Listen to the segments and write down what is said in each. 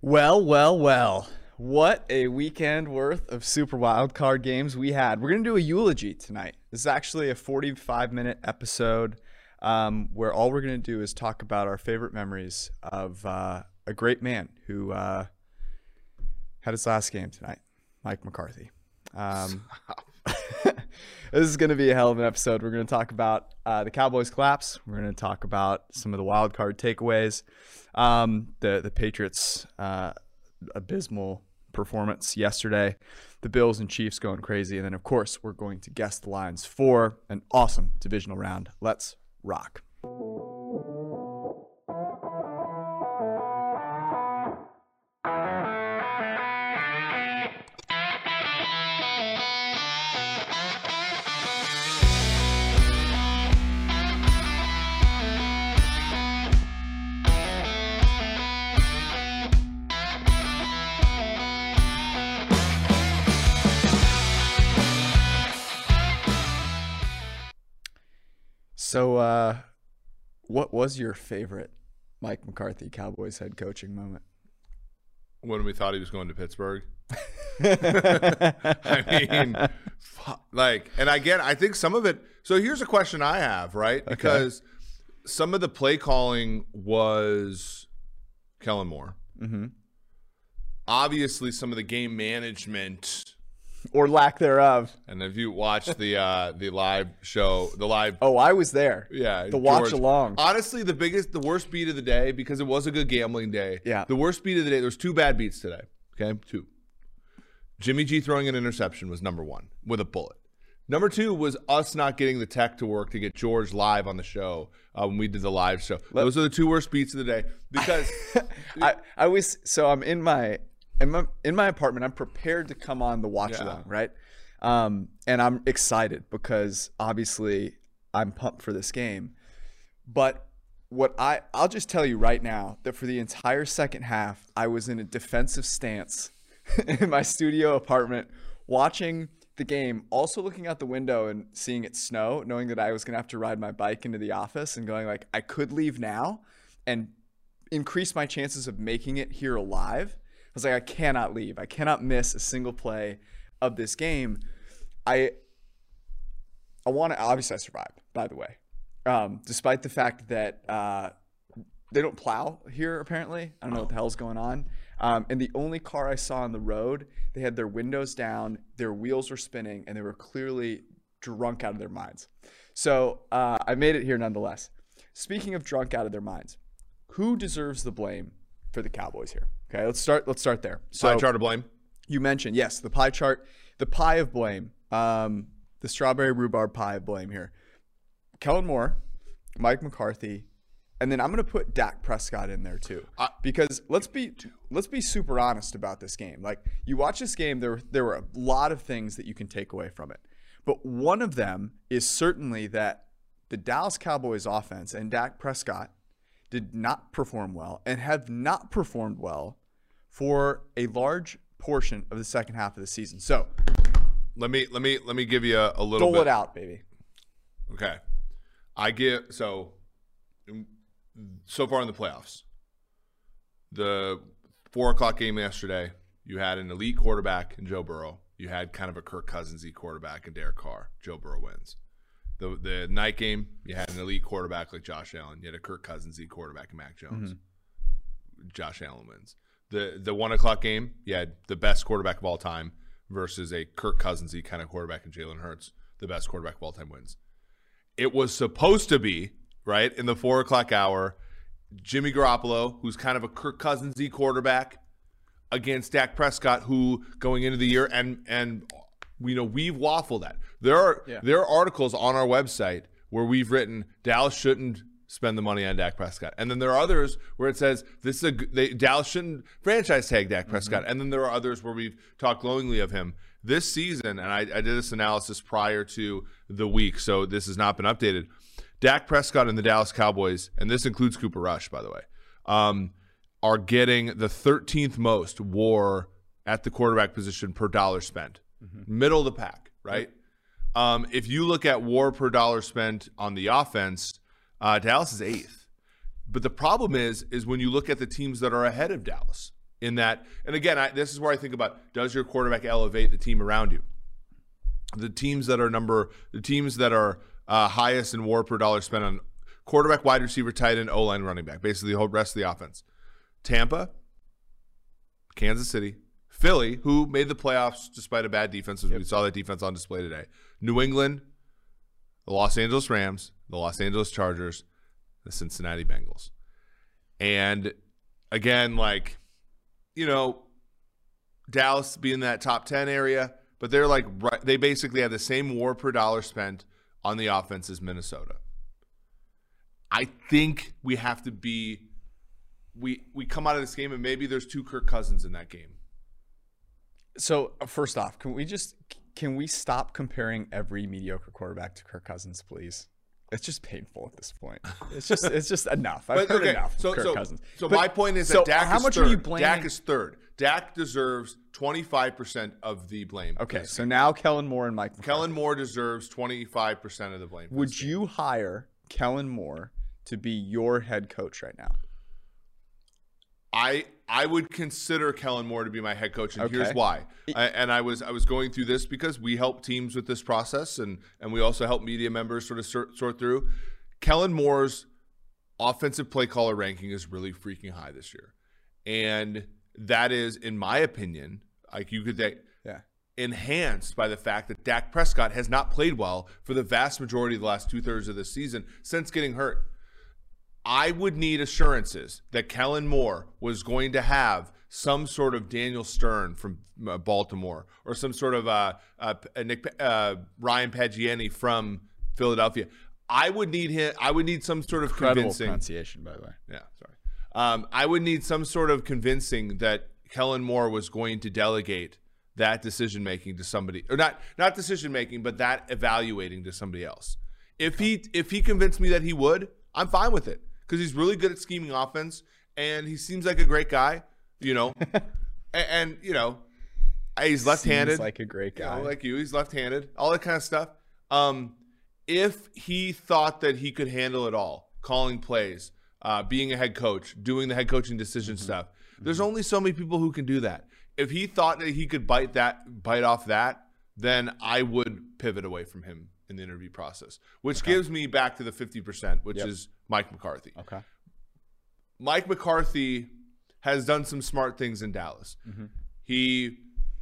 Well, well, well. What a weekend worth of Super Wildcard games we had. We're going to do a eulogy tonight. This is actually a 45-minute episode where all we're going to do is talk about our favorite memories of a great man who had his last game tonight, Mike McCarthy. This is going to be a hell of an episode. We're going to talk about the Cowboys collapse. We're going to talk about some of the wild card takeaways, the Patriots' abysmal performance yesterday, the Bills and Chiefs going crazy, and then, of course, we're going to guess the lines for an awesome divisional round. Let's rock. So, what was your favorite Mike McCarthy Cowboys head coaching moment? When we thought he was going to Pittsburgh. I mean, and I think some of it. So here's a question I have, right? Okay. Because some of the play calling was Kellen Moore. Mm-hmm. Obviously, some of the game management. Or lack thereof. And if you watch the live show, Oh, I was there. Yeah, The watch George. along. Honestly, the worst beat of the day, because it was a good gambling day. Yeah. The worst beat of the day. There's two bad beats today. Okay, two. Jimmy G throwing an interception was number one with a bullet. Number two was us not getting the tech to work to get George live on the show when we did the live show. Those are the two worst beats of the day because I'm in my apartment. I'm prepared to come on the watch along, right? And I'm excited because obviously I'm pumped for this game. But I'll just tell you right now that for the entire second half, I was in a defensive stance in my studio apartment watching the game, also looking out the window and seeing it snow, knowing that I was going to have to ride my bike into the office and going like, I could leave now and increase my chances of making it here alive. I was like, I cannot leave. I cannot miss a single play of this game. I want to, obviously I survived, by the way, despite the fact that they don't plow here, apparently. I don't know what the hell's going on. And the only car I saw on the road, they had their windows down, their wheels were spinning, and they were clearly drunk out of their minds. So I made it here nonetheless. Speaking of drunk out of their minds, who deserves the blame for the Cowboys here? Okay, let's start there. So pie chart of blame. You mentioned, yes, the pie chart, the pie of blame, the strawberry rhubarb pie of blame here. Kellen Moore, Mike McCarthy, and then I'm going to put Dak Prescott in there too, because let's be super honest about this game. Like, you watch this game, there were a lot of things that you can take away from it, but one of them is certainly that the Dallas Cowboys offense and Dak Prescott did not perform well and have not performed well for a large portion of the second half of the season. So let me give you a little dole bit. it out, baby. Okay. So far in the playoffs, the 4:00 game yesterday, you had an elite quarterback in Joe Burrow. You had kind of a Kirk Cousins-y quarterback in Derek Carr. Joe Burrow wins. The night game, you had an elite quarterback like Josh Allen. You had a Kirk Cousins-y quarterback in Mac Jones. Mm-hmm. Josh Allen wins. The 1:00 game, you had the best quarterback of all time versus a Kirk Cousins-y kind of quarterback in Jalen Hurts. The best quarterback of all time wins. It was supposed to be, right, in the 4:00 hour, Jimmy Garoppolo, who's kind of a Kirk Cousins-y quarterback, against Dak Prescott, who going into the year and we've waffled that. There are articles on our website where we've written Dallas shouldn't spend the money on Dak Prescott, and then there are others where it says Dallas shouldn't franchise tag Dak Prescott, and then there are others where we've talked glowingly of him this season. And I did this analysis prior to the week, so this has not been updated. Dak Prescott and the Dallas Cowboys, and this includes Cooper Rush, by the way, are getting the 13th most WAR at the quarterback position per dollar spent. Mm-hmm. Middle of the pack, right? If you look at WAR per dollar spent on the offense, Dallas is 8th. But the problem is when you look at the teams that are ahead of Dallas, in that. And again, this is where I think about, does your quarterback elevate the team around you? The teams that are highest in WAR per dollar spent on quarterback, wide receiver, tight end, O-line, running back, basically the whole rest of the offense. Tampa, Kansas City, Philly, who made the playoffs despite a bad defense. We saw that defense on display today. New England, the Los Angeles Rams, the Los Angeles Chargers, the Cincinnati Bengals. And again, like, you know, Dallas being in that top 10 area, but they're like, they basically have the same WAR per dollar spent on the offense as Minnesota. I think we have to be, we come out of this game and maybe there's 2 Kirk Cousins in that game. So first off, can we stop comparing every mediocre quarterback to Kirk Cousins, please? It's just painful at this point. It's just enough. I've heard enough of Kirk Cousins. So my point is that Dak is third. Dak is third. Dak deserves 25% of the blame. Okay, so now Kellen Moore and Mike McCarthy. Kellen Moore deserves 25% of the blame. Would you hire Kellen Moore to be your head coach right now? I would consider Kellen Moore to be my head coach, and here's why. I was going through this because we help teams with this process, and we also help media members sort of sort through. Kellen Moore's offensive play caller ranking is really freaking high this year, and that is, in my opinion, like you could say, enhanced by the fact that Dak Prescott has not played well for the vast majority of the last 2/3 of the season since getting hurt. I would need assurances that Kellen Moore was going to have some sort of Daniel Stern from Baltimore or some sort of Ryan Pagiani from Philadelphia. I would need him. I would need some sort of convincing pronunciation, by the way. Yeah, sorry. I would need some sort of convincing that Kellen Moore was going to delegate that decision making to somebody, or not decision making, but that evaluating to somebody else. If he convinced me that he would, I'm fine with it. Because he's really good at scheming offense, and he seems like a great guy, you know. and you know, he's left-handed. Seems like a great guy. You know, like you. He's left-handed. All that kind of stuff. If he thought that he could handle it all, calling plays, being a head coach, doing the head coaching decision stuff, there's only so many people who can do that. If he thought that he could bite off that, then I would pivot away from him in the interview process, which gives me back to the 50%, which is Mike McCarthy. Okay. Mike McCarthy has done some smart things in Dallas. I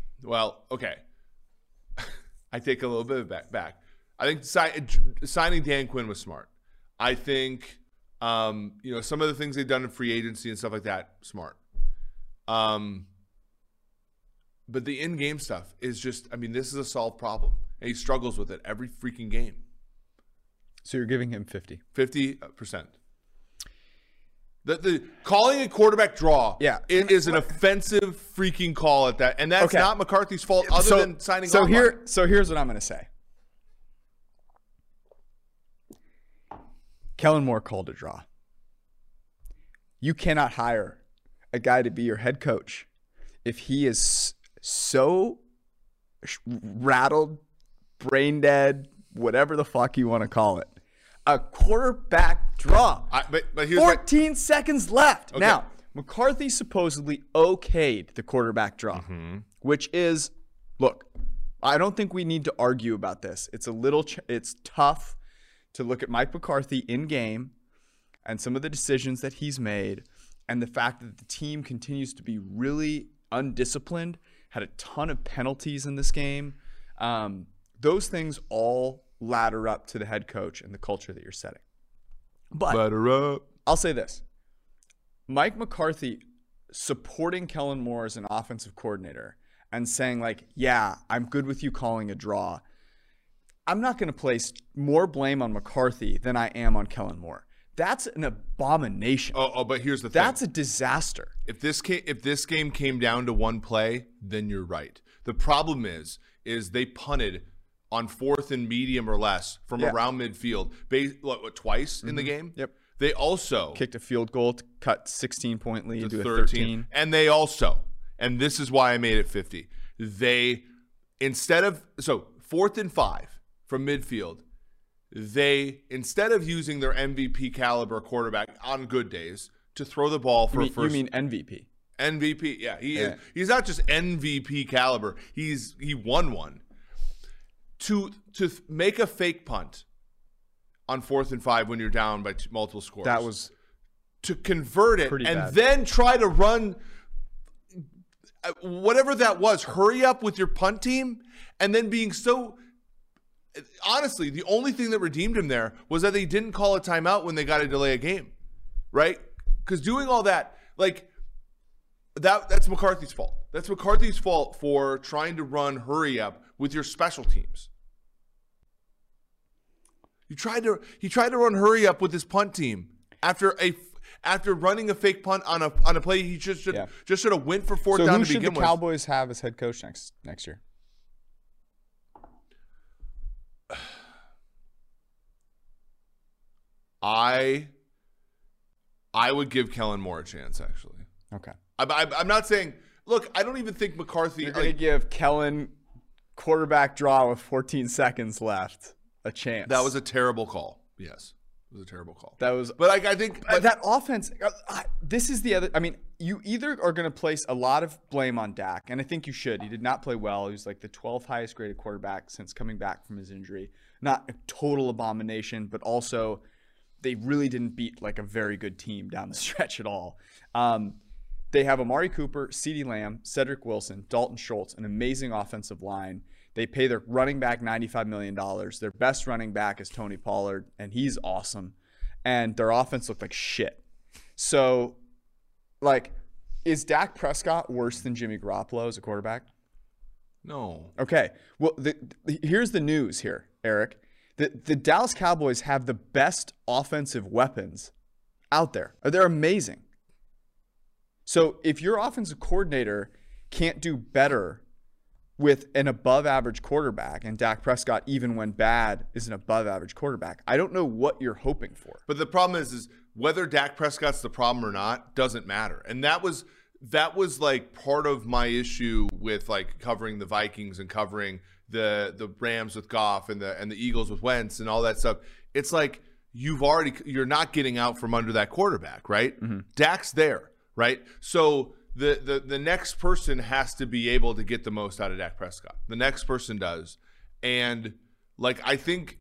take a little bit of back. I think signing Dan Quinn was smart. I think, some of the things they've done in free agency and stuff like that, smart. But the in-game stuff is just, this is a solved problem. And he struggles with it every freaking game. So you're giving him 50. 50%. The calling a quarterback draw is an offensive freaking call at that. And that's not McCarthy's fault other than signing off. So here's what I'm going to say. Kellen Moore called a draw. You cannot hire a guy to be your head coach if he is so rattled, brain dead, whatever the fuck you want to call it. A quarterback draw. But here's 14 seconds left. Okay. Now, McCarthy supposedly okayed the quarterback draw, which is, look, I don't think we need to argue about this. It's it's tough to look at Mike McCarthy in game and some of the decisions that he's made, and the fact that the team continues to be really undisciplined, had a ton of penalties in this game. Those things all ladder up to the head coach and the culture that you're setting. But ladder up. I'll say this. Mike McCarthy supporting Kellen Moore as an offensive coordinator and saying like, yeah, I'm good with you calling a draw. I'm not going to place more blame on McCarthy than I am on Kellen Moore. That's an abomination. But here's the thing. That's a disaster. If this game came down to one play, then you're right. The problem is they punted on 4th and medium or less from around midfield, twice in the game. Yep. They also kicked a field goal to cut 16-point lead to 13. And they also, and this is why I made it 50. They, 4th and 5 from midfield, instead of using their MVP caliber quarterback on good days to throw the ball for You mean MVP? MVP. Yeah, he is. He's not just MVP caliber. He won one. To make a fake punt on 4th and 5 when you're down by multiple scores. That was to convert it and bad. Then try to run whatever that was. Hurry up with your punt team, and then being so. Honestly, the only thing that redeemed him there was that they didn't call a timeout when they got to delay a game, right? Because doing all that, like that's McCarthy's fault. That's McCarthy's fault for trying to run hurry up with your special teams. He tried to run hurry up with his punt team after running a fake punt on a play he just should have went for fourth down to begin with. So who should the Cowboys have as head coach next year? I would give Kellen Moore a chance, actually. Okay. I'm not saying. Look, I don't even think McCarthy. You're going to give Kellen quarterback draw with 14 seconds left a chance. That was a terrible call. Yes, it was a terrible call. That was. But I think that offense. This is the other. I mean, you either are going to place a lot of blame on Dak, and I think you should. He did not play well. He was like the 12th highest graded quarterback since coming back from his injury. Not a total abomination, but also they really didn't beat like a very good team down the stretch at all. They have Amari Cooper, CeeDee Lamb, Cedric Wilson, Dalton Schultz, an amazing offensive line. They pay their running back $95 million. Their best running back is Tony Pollard, and he's awesome. And their offense looked like shit. So, like, is Dak Prescott worse than Jimmy Garoppolo as a quarterback? No. Okay. Well, here's the news here, Eric. The Dallas Cowboys have the best offensive weapons out there. They're amazing. So if your offensive coordinator can't do better with an above-average quarterback, and Dak Prescott, even when bad, is an above-average quarterback, I don't know what you're hoping for. But the problem is whether Dak Prescott's the problem or not doesn't matter. And that was like part of my issue with like covering the Vikings and covering the Rams with Goff and the Eagles with Wentz and all that stuff. It's like you're not getting out from under that quarterback, right? Mm-hmm. Dak's there, right? So the next person has to be able to get the most out of Dak Prescott. The next person does. And like I think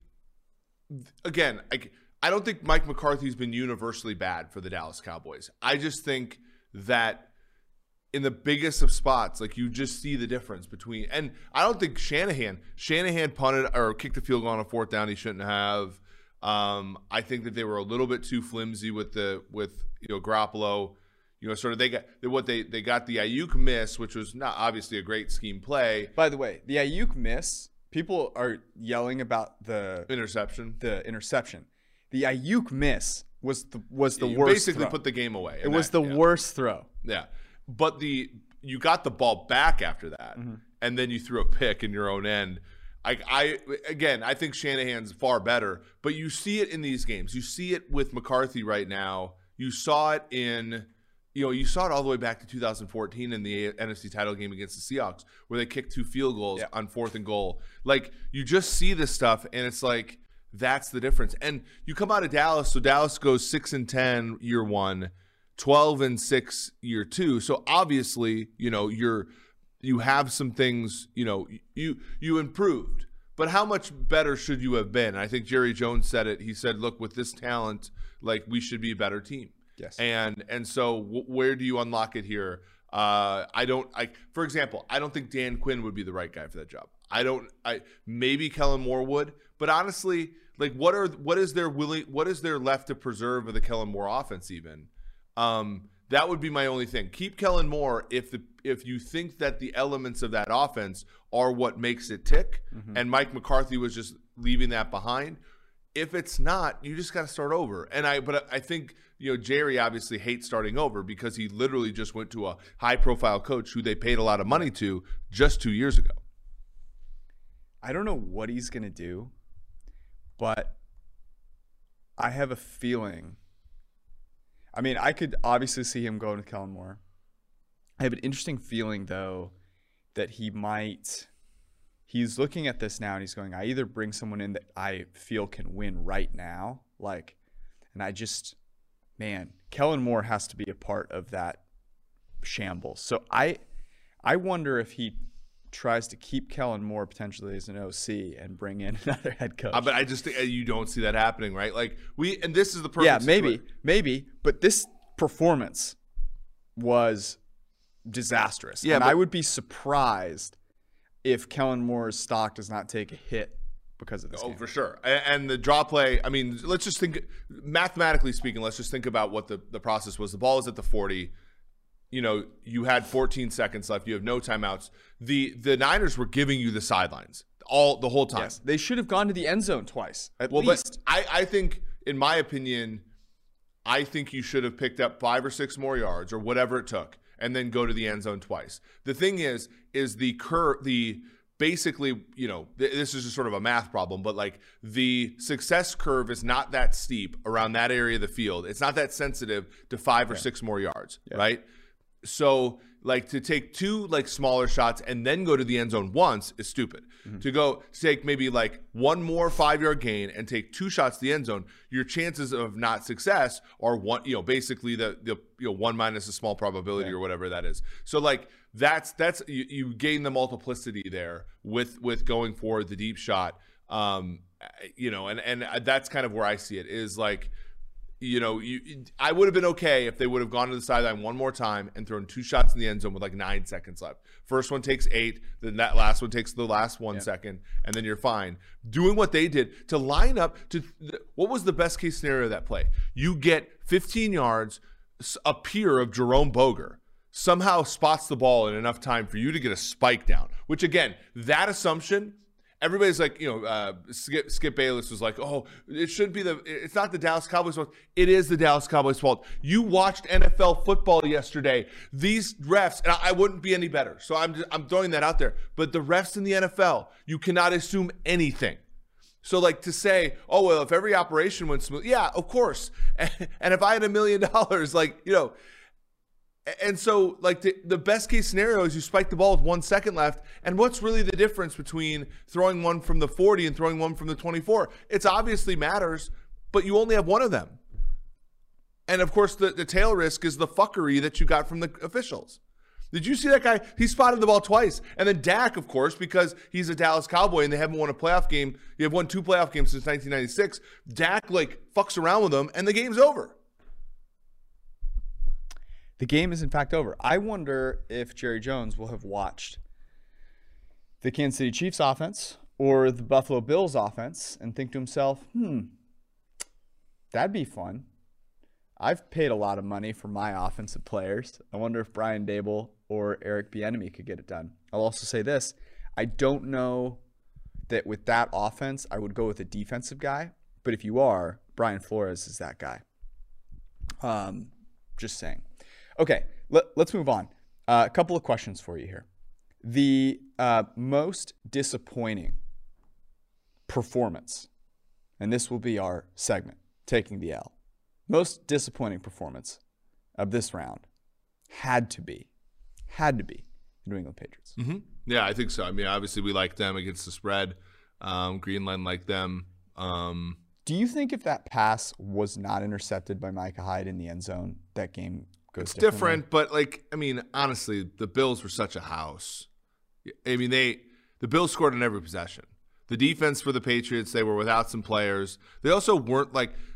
again, I don't think Mike McCarthy's been universally bad for the Dallas Cowboys. I just think that in the biggest of spots, like you just see the difference between, and I don't think Shanahan punted or kicked the field goal on a fourth down he shouldn't have. I think that they were a little bit too flimsy with Garoppolo. Sort of they got the Ayuk miss, which was not obviously a great scheme play. By the way, the Ayuk miss, people are yelling about the interception. The Ayuk miss was the worst. Basically throw. Put the game away. It was the worst throw. Yeah. But you got the ball back after that, mm-hmm. and then you threw a pick in your own end. I think Shanahan's far better, but you see it in these games. You see it with McCarthy right now. You saw it you saw it all the way back to 2014 in the NFC title game against the Seahawks, where they kicked 2 field goals on 4th and goal. Like you just see this stuff, and it's like that's the difference. And you come out of Dallas, so Dallas goes 6-10 year 1. 12-6 year 2. So obviously, you have some things, you improved. But how much better should you have been? And I think Jerry Jones said it. He said, "Look, with this talent, like we should be a better team." Yes. And so where do you unlock it here? For example, I don't think Dan Quinn would be the right guy for that job. Maybe Kellen Moore would, but honestly, like what is there left to preserve of the Kellen Moore offense even? That would be my only thing. Keep Kellen Moore if you think that the elements of that offense are what makes it tick, mm-hmm. and Mike McCarthy was just leaving that behind. If it's not, you just got to start over. But I think Jerry obviously hates starting over because he literally just went to a high-profile coach who they paid a lot of money to just 2 years ago. I don't know what he's gonna do, but I have a feeling. I mean, I could obviously see him going to Kellen Moore. I have an interesting feeling, though, that he's looking at this now and he's going, I either bring someone in that I feel can win right now, Kellen Moore has to be a part of that shambles. So I wonder if he tries to keep Kellen Moore potentially as an OC and bring in another head coach. But I just think you don't see that happening, right? Like and this is the perfect maybe, but this performance was disastrous. Yeah, and I would be surprised if Kellen Moore's stock does not take a hit because of this game. For sure. And the draw play, I mean, let's just think, mathematically speaking, let's just think about what the process was. The ball is at the 40. You had 14 seconds left. You have no timeouts. The Niners were giving you the sidelines the whole time. Yes, they should have gone to the end zone twice, at least. But I think, in my opinion, I think you should have picked up 5 or 6 more yards or whatever it took and then go to the end zone twice. The thing is the curve, basically, this is just sort of a math problem, but like the success curve is not that steep around that area of the field. It's not that sensitive to 5 or 6 more yards, right? So like to take 2 like smaller shots and then go to the end zone once is stupid. Mm-hmm. To take maybe like 1 more 5-yard gain and take 2 shots to the end zone, your chances of not success are basically the 1 minus a small probability or whatever that is. So like that's you gain the multiplicity there with going for the deep shot. And that's kind of where I see it is like, I would have been okay if they would have gone to the sideline one more time and thrown 2 shots in the end zone with like 9 seconds left. First one takes 8, then that last one takes the last 1 second, and then you're fine. Doing what they did to line up to what was the best case scenario of that play? You get 15 yards, a peer of Jerome Boger somehow spots the ball in enough time for you to get a spike down, which again, that assumption, everybody's like, Skip Bayless was like, oh, it's not the Dallas Cowboys' fault. It is the Dallas Cowboys' fault. You watched NFL football yesterday. These refs, and I wouldn't be any better. So I'm throwing that out there. But the refs in the NFL, you cannot assume anything. So like to say, oh, well, if every operation went smooth, yeah, of course. And if I had $1 million, and so, like, the best case scenario is you spike the ball with 1 second left. And what's really the difference between throwing one from the 40 and throwing one from the 24? It's obviously matters, but you only have one of them. And, of course, the tail risk is the fuckery that you got from the officials. Did you see that guy? He spotted the ball twice. And then Dak, of course, because he's a Dallas Cowboy and they haven't won a playoff game. They have won 2 playoff games since 1996. Dak, fucks around with them, and the game's over. The game is, in fact, over. I wonder if Jerry Jones will have watched the Kansas City Chiefs offense or the Buffalo Bills offense and think to himself, that'd be fun. I've paid a lot of money for my offensive players. I wonder if Brian Daboll or Eric Bieniemy could get it done. I'll also say this. I don't know that with that offense, I would go with a defensive guy. But if you are, Brian Flores is that guy. Just saying. Okay, let's move on. A couple of questions for you here. The most disappointing performance, and this will be our segment, Taking the L. Most disappointing performance of this round had to be the New England Patriots. Mm-hmm. Yeah, I think so. I mean, obviously we like them against the spread. Greenland liked them. Do you think if that pass was not intercepted by Micah Hyde in the end zone, that game goes different? But honestly, the Bills were such a house. I mean, the Bills scored on every possession. The defense for the Patriots, they were without some players. They also weren't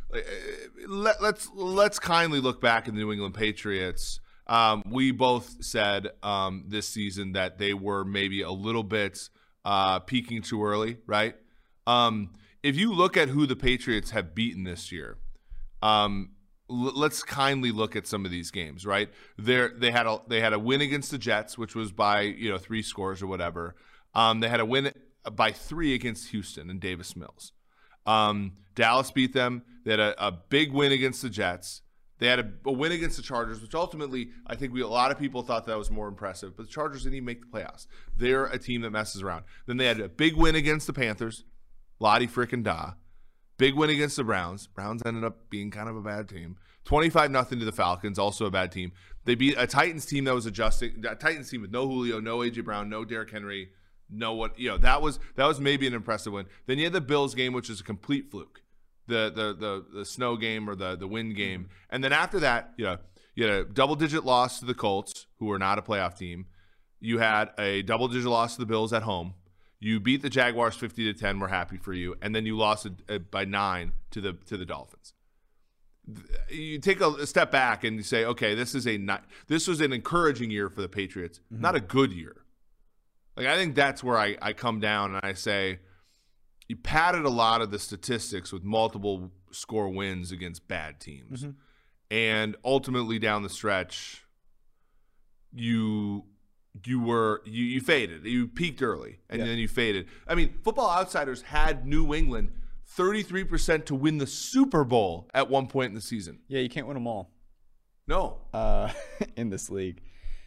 let's kindly look back at the New England Patriots. We both said this season that they were maybe a little bit peaking too early, right? If you look at who the Patriots have beaten this year, let's kindly look at some of these games, right? They had a win against the Jets, which was by 3 scores or whatever. They had a win by 3 against Houston and Davis Mills. Dallas beat them. They had a big win against the Jets. They had a win against the Chargers, which ultimately I think a lot of people thought that was more impressive. But the Chargers didn't even make the playoffs. They're a team that messes around. Then they had a big win against the Panthers. Lottie frickin' da. Big win against the Browns. Browns ended up being kind of a bad team. 25-0 to the Falcons, also a bad team. They beat a Titans team that was adjusting. A Titans team with no Julio, no A.J. Brown, no Derrick Henry, that was maybe an impressive win. Then you had the Bills game, which is a complete fluke. The snow game or the wind game. And then after that, You had a double-digit loss to the Colts, who are not a playoff team. You had a double-digit loss to the Bills at home. You beat the Jaguars 50-10. We're happy for you, and then you lost by 9 to the Dolphins. You take a step back and you say, okay, this was an encouraging year for the Patriots, not a good year. Like, I think that's where I come down and I say, you padded a lot of the statistics with multiple score wins against bad teams. And ultimately down the stretch, you faded. You peaked early, and then you faded. I mean, Football Outsiders had New England 33% to win the Super Bowl at one point in the season. Yeah, you can't win them all. No. In this league.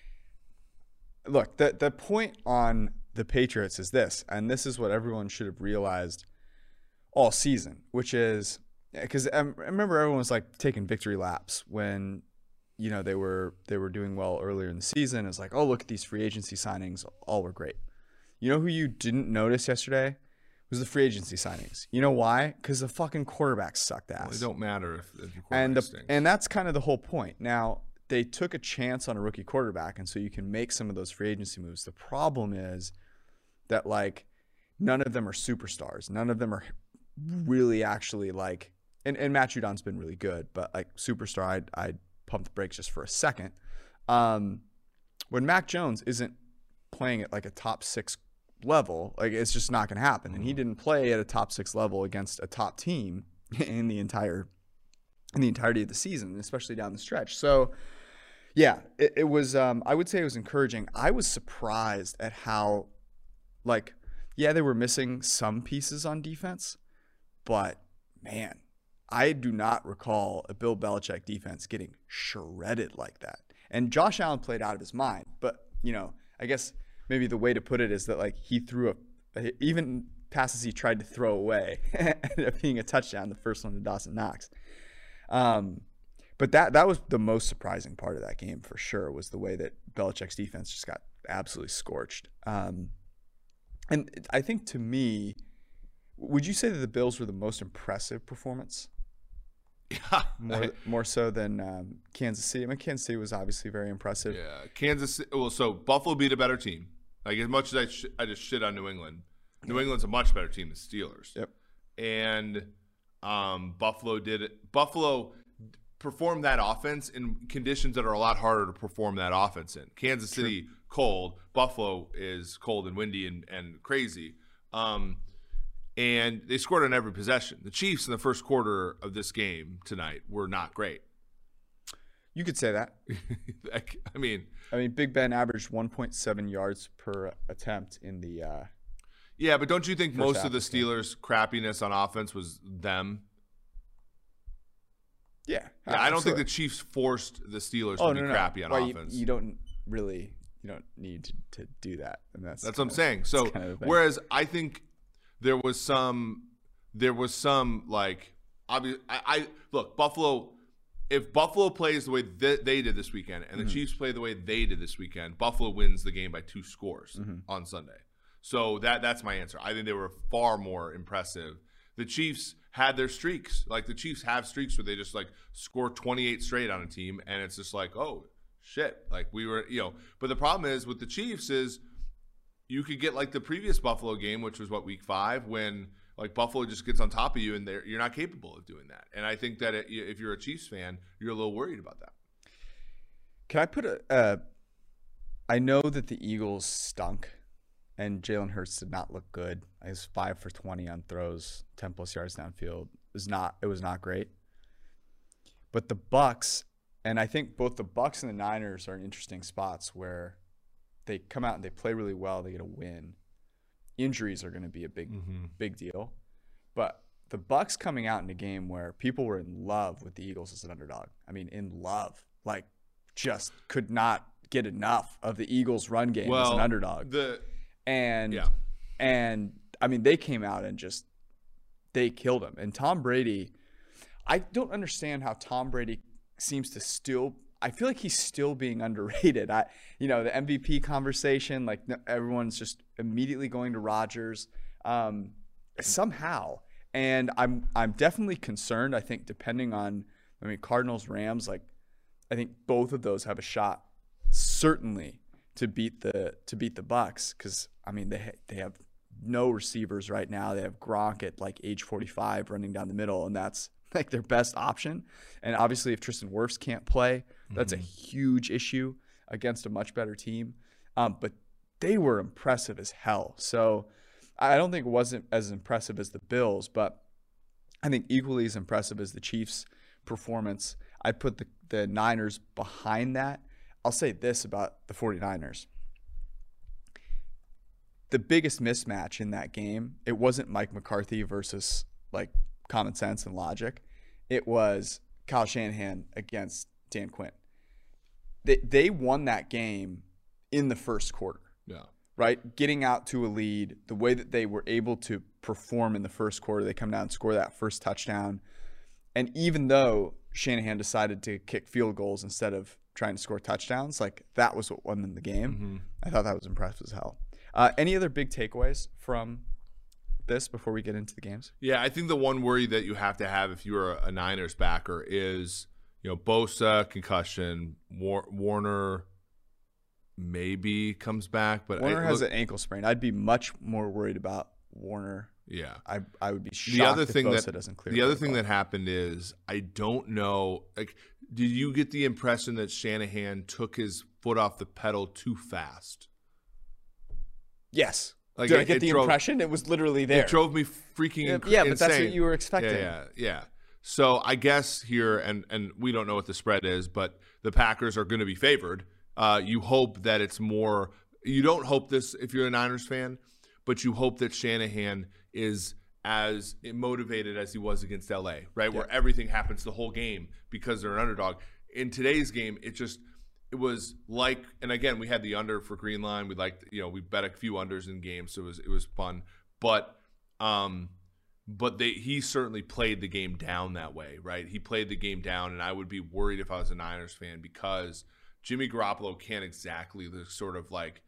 Look, the point on the Patriots is this, and this is what everyone should have realized all season, which is because I remember everyone was like taking victory laps when they were doing well earlier in the season. It's like, oh, look at these free agency signings, all were great. You know who you didn't notice yesterday was the free agency signings. You know why? Because the fucking quarterbacks sucked ass. Well, it don't matter if your quarterback stinks. And that's kind of the whole point. Now, they took a chance on a rookie quarterback, and so you can make some of those free agency moves. The problem is that, like, none of them are superstars. None of them are really actually, like, and Matt Judon's been really good, but, like, superstar, I'd pump the brakes just for a second. When Mac Jones isn't playing at, like, a top 6 level, like, it's just not going to happen. And he didn't play at a top 6 level against a top team in the entirety of the season, especially down the stretch. So, yeah, it was, I would say it was encouraging. I was surprised at how, like, yeah, they were missing some pieces on defense, but, man, I do not recall a Bill Belichick defense getting shredded like that. And Josh Allen played out of his mind, but, I guess maybe the way to put it is that, like, he threw even passes he tried to throw away ended up being a touchdown, the first one to Dawson Knox. But that was the most surprising part of that game for sure, was the way that Belichick's defense just got absolutely scorched. And I think, to me, would you say that the Bills were the most impressive performance? Yeah. More so than Kansas City. I mean, Kansas City was obviously very impressive. Yeah, Kansas City. Well, so Buffalo beat a better team. Like, as much as I just shit on New England, New England's a much better team than Steelers. Yep. And Buffalo did it. Buffalo performed that offense in conditions that are a lot harder to perform that offense in. Kansas City, cold. Buffalo is cold and windy and crazy. And they scored on every possession. The Chiefs in the first quarter of this game tonight were not great. You could say that. I mean, Big Ben averaged 1.7 yards per attempt in the yeah, but don't you think most of the Steelers' crappiness on offense was them? Yeah. I don't think the Chiefs forced the Steelers to be crappy on offense. You don't need to do that. And that's what I'm saying. So, whereas I think there was some like, obvious. I look, Buffalo. If Buffalo plays the way they did this weekend, and the Chiefs play the way they did this weekend, Buffalo wins the game by 2 scores on Sunday. So that's my answer. I think they were far more impressive. The Chiefs had their streaks. Like, the Chiefs have streaks where they just, like, score 28 straight on a team, and it's just like, oh shit, like, we were, But the problem is with the Chiefs is you could get, like, the previous Buffalo game, which was week 5, when, like, Buffalo just gets on top of you and you're not capable of doing that. And I think that if you're a Chiefs fan, you're a little worried about that. Can I put I know that the Eagles stunk and Jalen Hurts did not look good. He was 5 for 20 on throws, 10+ yards downfield. It was not great. But the Bucs, and I think both the Bucs and the Niners are in interesting spots where they come out and they play really well, they get a win. Injuries are going to be a big deal. But the Bucs coming out in a game where people were in love with the Eagles as an underdog. I mean, in love. Like, just could not get enough of the Eagles' run game as an underdog. And I mean, they came out and just they killed him. And Tom Brady, I don't understand how Tom Brady seems to still – I feel like he's still being underrated. The MVP conversation, like, everyone's just immediately going to Rodgers somehow. And I'm definitely concerned. I think depending on, Cardinals, Rams, like, I think both of those have a shot, certainly, to beat the Bucks, because I mean they have no receivers right now. They have Gronk at like age 45 running down the middle, and that's like their best option. And obviously, if Tristan Wirfs can't play, that's a huge issue against a much better team. But they were impressive as hell. So I don't think it wasn't as impressive as the Bills, but I think equally as impressive as the Chiefs' performance. I put the Niners behind that. I'll say this about the 49ers. The biggest mismatch in that game, it wasn't Mike McCarthy versus like common sense and logic. It was Kyle Shanahan against Dan Quinn. They won that game in the first quarter. Yeah. Right? Getting out to a lead, the way that they were able to perform in the first quarter, they come down and score that first touchdown. And even though Shanahan decided to kick field goals instead of trying to score touchdowns, like that was what won them the game. I thought that was impressive as hell. Any other big takeaways from this before we get into the games? Yeah, I think the one worry that you have to have if you're a Niners backer is, Bosa, concussion, Warner maybe comes back, but Warner has an ankle sprain. I'd be much more worried about Warner. Yeah, I would be shocked if Bosa doesn't clear. The other thing that happened is I don't know. Like, did you get the impression that Shanahan took his foot off the pedal too fast? Yes. Like, did I get the impression? It was literally there. It drove me freaking yeah, insane. But that's what you were expecting. Yeah. So I guess here, and we don't know what the spread is, but the Packers are going to be favored. You hope that it's more – you don't hope this if you're a Niners fan, but you hope that Shanahan is as motivated as he was against L.A., right, where everything happens the whole game because they're an underdog. In today's game, it was like – and again, we had the under for Green Line. We liked – we bet a few unders in games, so it was fun. But he certainly played the game down that way, right? He played the game down, and I would be worried if I was a Niners fan because – Jimmy Garoppolo can't exactly the sort of like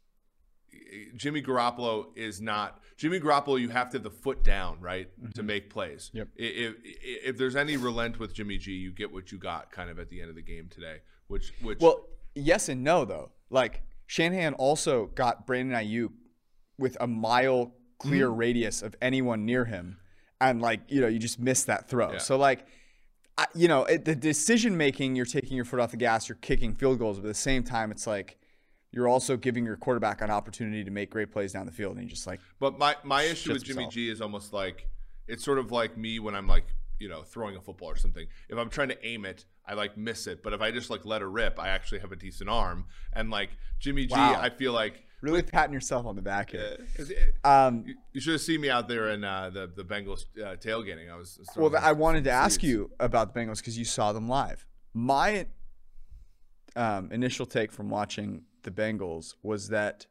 Jimmy Garoppolo is not Jimmy Garoppolo. You have to have the foot down, right, to make plays. Yep. If there's any relent with Jimmy G, you get what you got kind of at the end of the game today. Which well, yes and no though. Like Shanahan also got Brandon Ayuk with a mile clear radius of anyone near him, and like you just missed that throw. Yeah. So like. The decision making, you're taking your foot off the gas, you're kicking field goals, but at the same time, it's like you're also giving your quarterback an opportunity to make great plays down the field, and you just like. But my issue with Jimmy G is almost like it's sort of like me when I'm like throwing a football or something. If I'm trying to aim it, I like miss it, but if I just like let her rip, I actually have a decent arm. And like Jimmy G, I feel like. Really patting yourself on the back here. You should have seen me out there in the Bengals tailgating. I wanted to ask you about the Bengals because you saw them live. My initial take from watching the Bengals was that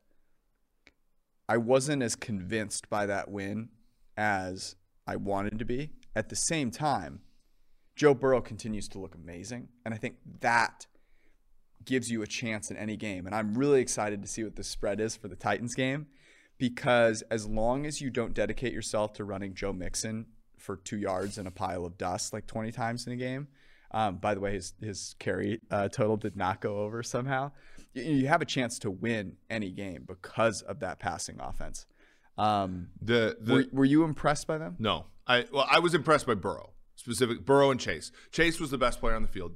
I wasn't as convinced by that win as I wanted to be. At the same time, Joe Burrow continues to look amazing, and I think that gives you a chance in any game. And I'm really excited to see what the spread is for the Titans game, because as long as you don't dedicate yourself to running Joe Mixon for 2 yards in a pile of dust like 20 times in a game, by the way, his carry total did not go over somehow, you have a chance to win any game because of that passing offense. Were you impressed by them? No. I was impressed by Burrow, Burrow and Chase. Chase was the best player on the field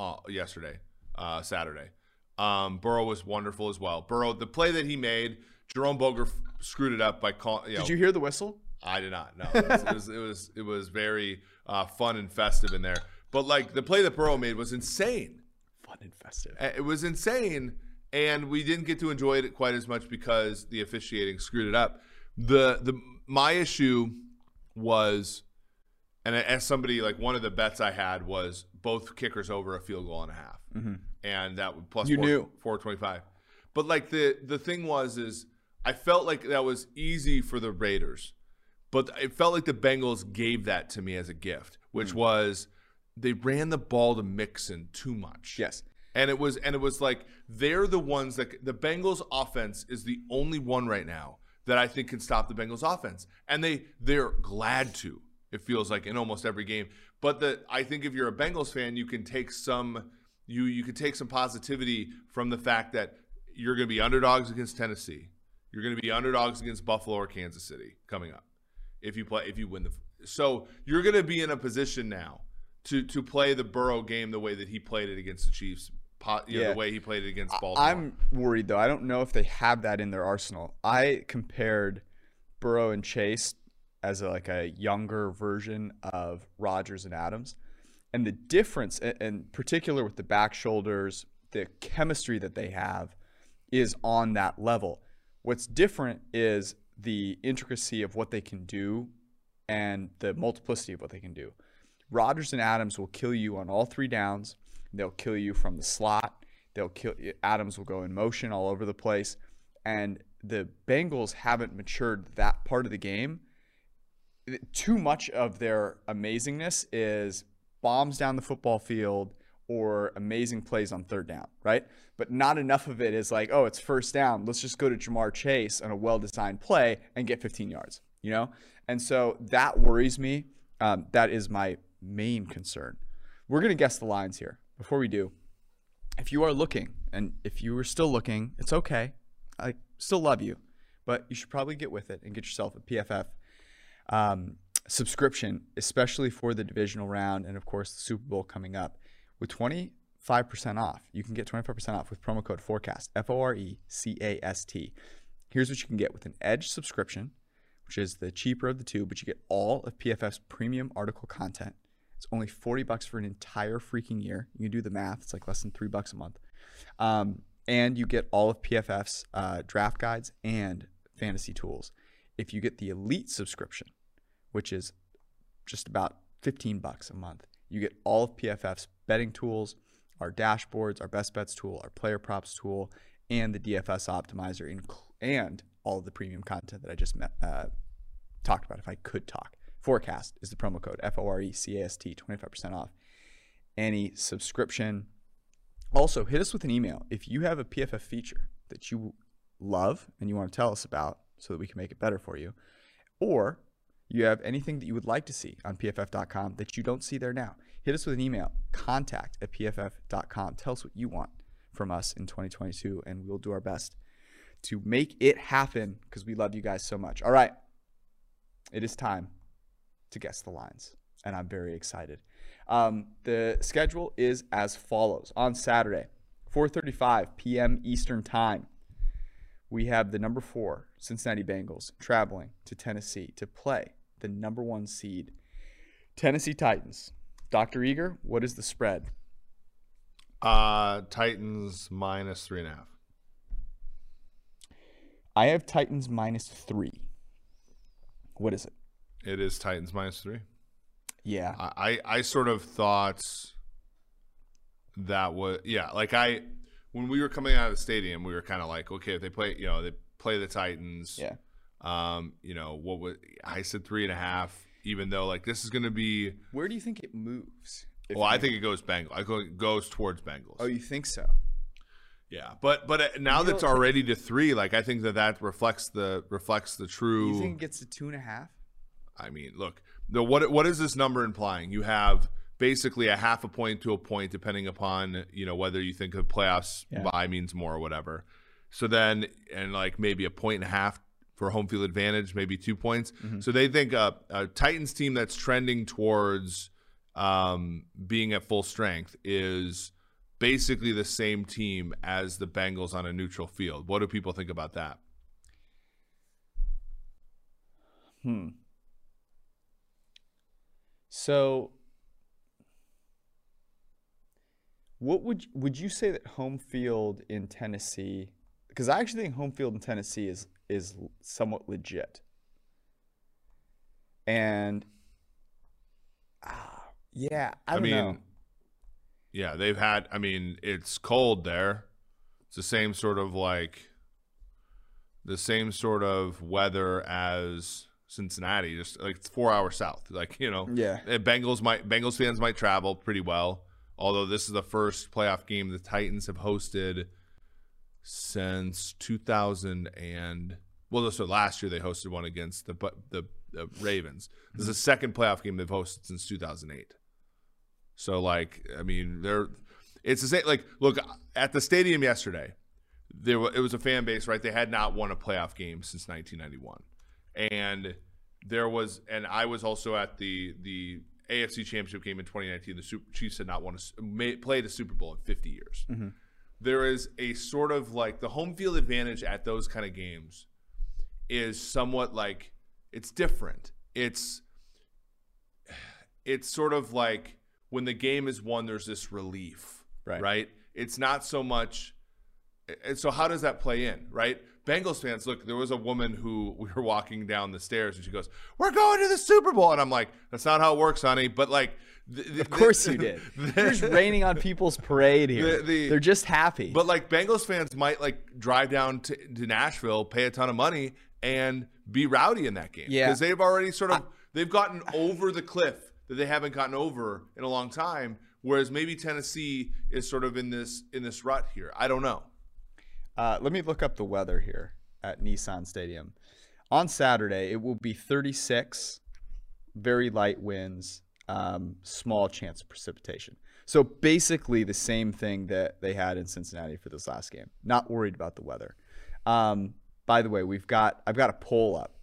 Saturday. Burrow was wonderful as well. Burrow, the play that he made, Jerome Boger screwed it up by calling. Did you hear the whistle? I did not. No, it was very fun and festive in there. But like the play that Burrow made was insane. Fun and festive. It was insane, and we didn't get to enjoy it quite as much because the officiating screwed it up. My issue was, and as somebody like one of the bets I had was both kickers over a field goal and a half, and that would plus 425. But like the thing is I felt like that was easy for the Raiders, but it felt like the Bengals gave that to me as a gift, which was they ran the ball to Mixon too much. Yes. And it was like they're the ones that the Bengals offense is the only one right now that I think can stop the Bengals offense. And they're glad to, it feels like, in almost every game. But I think if you're a Bengals fan, you can take some You could take some positivity from the fact that you're going to be underdogs against Tennessee. You're going to be underdogs against Buffalo or Kansas City coming up. If you win so you're going to be in a position now to play the Burrow game the way that he played it against the Chiefs, the way he played it against Baltimore. I'm worried though. I don't know if they have that in their arsenal. I compared Burrow and Chase as a younger version of Rodgers and Adams. And the difference, in particular with the back shoulders, the chemistry that they have is on that level. What's different is the intricacy of what they can do and the multiplicity of what they can do. Rodgers and Adams will kill you on all 3 downs. They'll kill you from the slot. Adams will go in motion all over the place. And the Bengals haven't matured that part of the game. Too much of their amazingness is bombs down the football field or amazing plays on 3rd down, right? But not enough of it is like, oh, it's 1st down. Let's just go to Jamar Chase on a well-designed play and get 15 yards, And so that worries me. That is my main concern. We're going to guess the lines here. Before we do, if you are looking, and if you are still looking, it's okay. I still love you, but you should probably get with it and get yourself a PFF subscription, especially for the divisional round and, of course, the Super Bowl coming up. With 25% off, you can get 25% off with promo code FORECAST, FORECAST. Here's what you can get with an Edge subscription, which is the cheaper of the two, but you get all of PFF's premium article content. It's only $40 for an entire freaking year. You can do the math. It's like less than $3 a month. And you get all of PFF's draft guides and fantasy tools. If you get the Elite subscription, which is just about $15 a month, you get all of PFF's betting tools, our dashboards, our best bets tool, our player props tool, and the DFS optimizer, and all of the premium content that I just talked about. If I could talk, Forecast is the promo code, FORECAST, 25% off any subscription. Also, hit us with an email if you have a PFF feature that you love and you want to tell us about so that we can make it better for you, or you have anything that you would like to see on PFF.com that you don't see there now. Hit us with an email, contact@PFF.com. Tell us what you want from us in 2022, and we'll do our best to make it happen because we love you guys so much. All right, it is time to guess the lines, and I'm very excited. The schedule is as follows. On Saturday, 4:35 p.m. Eastern Time, we have the number 4 Cincinnati Bengals traveling to Tennessee to play the number 1 seed Tennessee Titans. Dr. Eager, what is the spread? Titans minus 3.5. I have Titans minus 3. What is it? It is Titans minus 3. Yeah. I sort of thought that was, when we were coming out of the stadium, we were kind of like, okay, if they play, they play the Titans. Yeah. I said 3.5, even though this is going to be. Where do you think it moves? I think it goes Bengals. It goes towards Bengals. Oh, you think so? Yeah, but now that's already to 3. I think that reflects the true. You think it gets to 2.5? I mean, look, what is this number implying? You have basically a half a point to a point, depending upon whether you think the playoffs bye means more or whatever. So then, and maybe a 1.5 for home field advantage, maybe 2 points. Mm-hmm. So they think a Titans team that's trending towards being at full strength is basically the same team as the Bengals on a neutral field. What do people think about that? So what would you say that home field in Tennessee, because I actually think home field in Tennessee is somewhat legit. And I don't know. Yeah, they've had, it's cold there. It's the same sort of weather as Cincinnati, just it's 4 hours south. Yeah. Bengals fans might travel pretty well. Although this is the first playoff game the Titans have hosted since 2000 so last year they hosted one against the Ravens. This is the second playoff game they've hosted since 2008. So It's the same. Like, look at the stadium yesterday. It was a fan base, right? They had not won a playoff game since 1991, and I was also at the AFC Championship game in 2019. The Chiefs had not played a Super Bowl in 50 years. Mm-hmm. There is a sort of like the home field advantage at those kind of games is somewhat like it's different. It's sort of like when the game is won, there's this relief, right? It's not so much. And so how does that play in, right? Bengals fans, look, there was a woman who we were walking down the stairs and she goes, "We're going to the Super Bowl." And I'm like, that's not how it works, honey. But like, of course you did. You're just raining on people's parade here. They're just happy. But like Bengals fans might like drive down to Nashville, pay a ton of money, and be rowdy in that game. Yeah. Because they've already they've gotten over the cliff that they haven't gotten over in a long time. Whereas maybe Tennessee is sort of in this rut here. I don't know. Let me look up the weather here at Nissan Stadium. On Saturday, it will be 36, very light winds, small chance of precipitation. So basically the same thing that they had in Cincinnati for this last game. Not worried about the weather. By the way, I've got a poll up.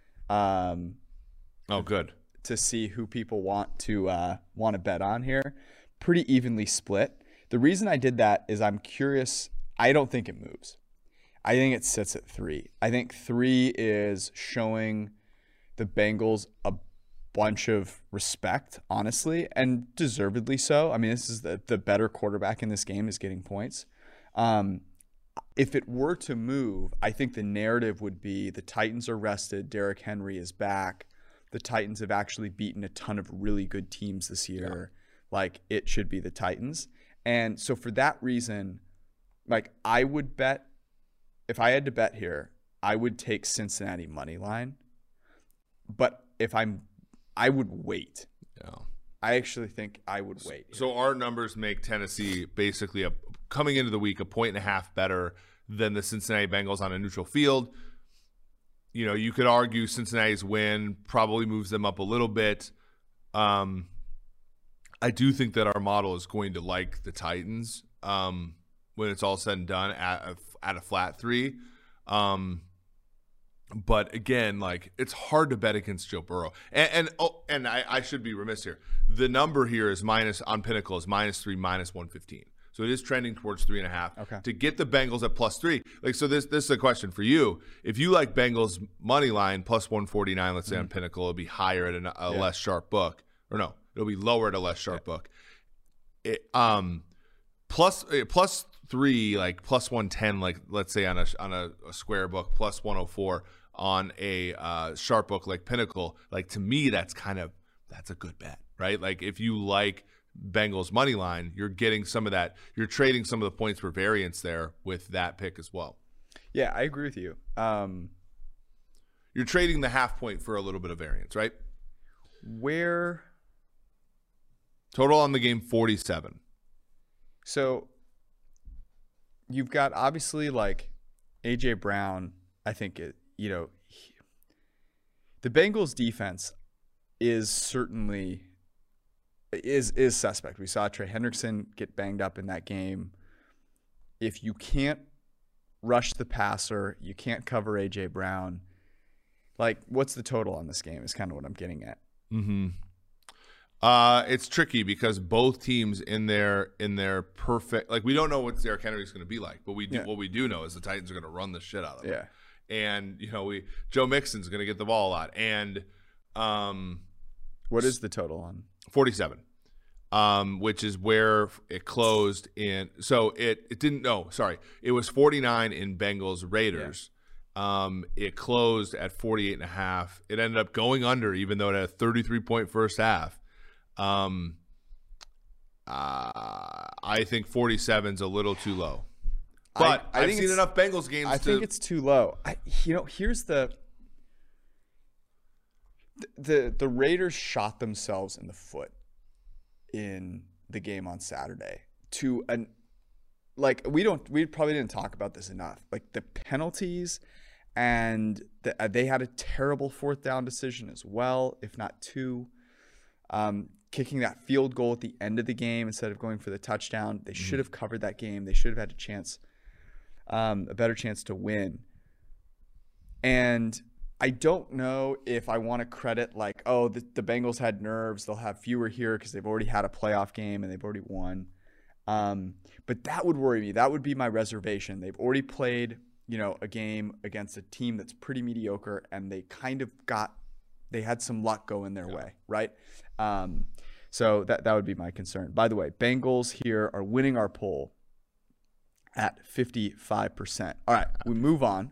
Oh, good. To see who people want to bet on here. Pretty evenly split. The reason I did that is I'm curious. I don't think it moves. I think it sits at 3. I think 3 is showing the Bengals a bunch of respect, honestly, and deservedly so. I mean, this is the better quarterback in this game is getting points. If it were to move, I think the narrative would be the Titans are rested. Derrick Henry is back. The Titans have actually beaten a ton of really good teams this year. Yeah. Like, it should be the Titans. And so for that reason, like, I would bet, if I had to bet here, I would take Cincinnati money line. But I would wait. Yeah. I actually think I would wait. So our numbers make Tennessee basically coming into the week 1.5 better than the Cincinnati Bengals on a neutral field. You know, you could argue Cincinnati's win probably moves them up a little bit. I do think that our model is going to like the Titans when it's all said and done at a flat 3. But again, like, it's hard to bet against Joe Burrow. And I should be remiss here. The number here is on Pinnacle is -3, -115. So it is trending towards 3.5. Okay. To get the Bengals at +3. Like, so this is a question for you. If you like Bengals money line +149, let's say on Pinnacle, it'll be higher at a less sharp book. Or no, it'll be lower at a less sharp book. +3, like +110, like let's say on a square book, +104 on a sharp book like Pinnacle. Like, to me, that's a good bet, right? Like, if you like Bengals money line, you're getting some of that. You're trading some of the points for variance there with that pick as well. Yeah, I agree with you. You're trading the half point for a little bit of variance, right? Where total on the game 47. So you've got obviously like A.J. Brown. I think the Bengals defense is certainly is suspect. We saw Trey Hendrickson get banged up in that game. If you can't rush the passer, you can't cover A.J. Brown. Like, what's the total on this game is kind of what I'm getting at. Mm-hmm. It's tricky because both teams in their perfect, like, we don't know what Derrick Henry is going to be like, but what we do know is the Titans are going to run the shit out of him. Yeah. And Joe Mixon's going to get the ball a lot. And what is the total on 47? Which is where it closed in. So it didn't. No, sorry, it was 49 in Bengals Raiders. Yeah. It closed at 48.5. It ended up going under, even though it had a 33-point first half. I think 47 is a little too low. But I've seen enough Bengals games. I think it's too low. Here's the Raiders shot themselves in the foot in the game on Saturday we probably didn't talk about this enough. Like, the penalties, and they had a terrible 4th down decision as well, if not 2. Kicking that field goal at the end of the game instead of going for the touchdown. They should have covered that game. They should have had a chance, a better chance to win. And I don't know if I want to credit like, oh, the Bengals had nerves. They'll have fewer here because they've already had a playoff game and they've already won. But that would worry me. That would be my reservation. They've already played, a game against a team that's pretty mediocre, and they kind of they had some luck going their way, right? So that would be my concern. By the way, Bengals here are winning our poll at 55%. All right, we move on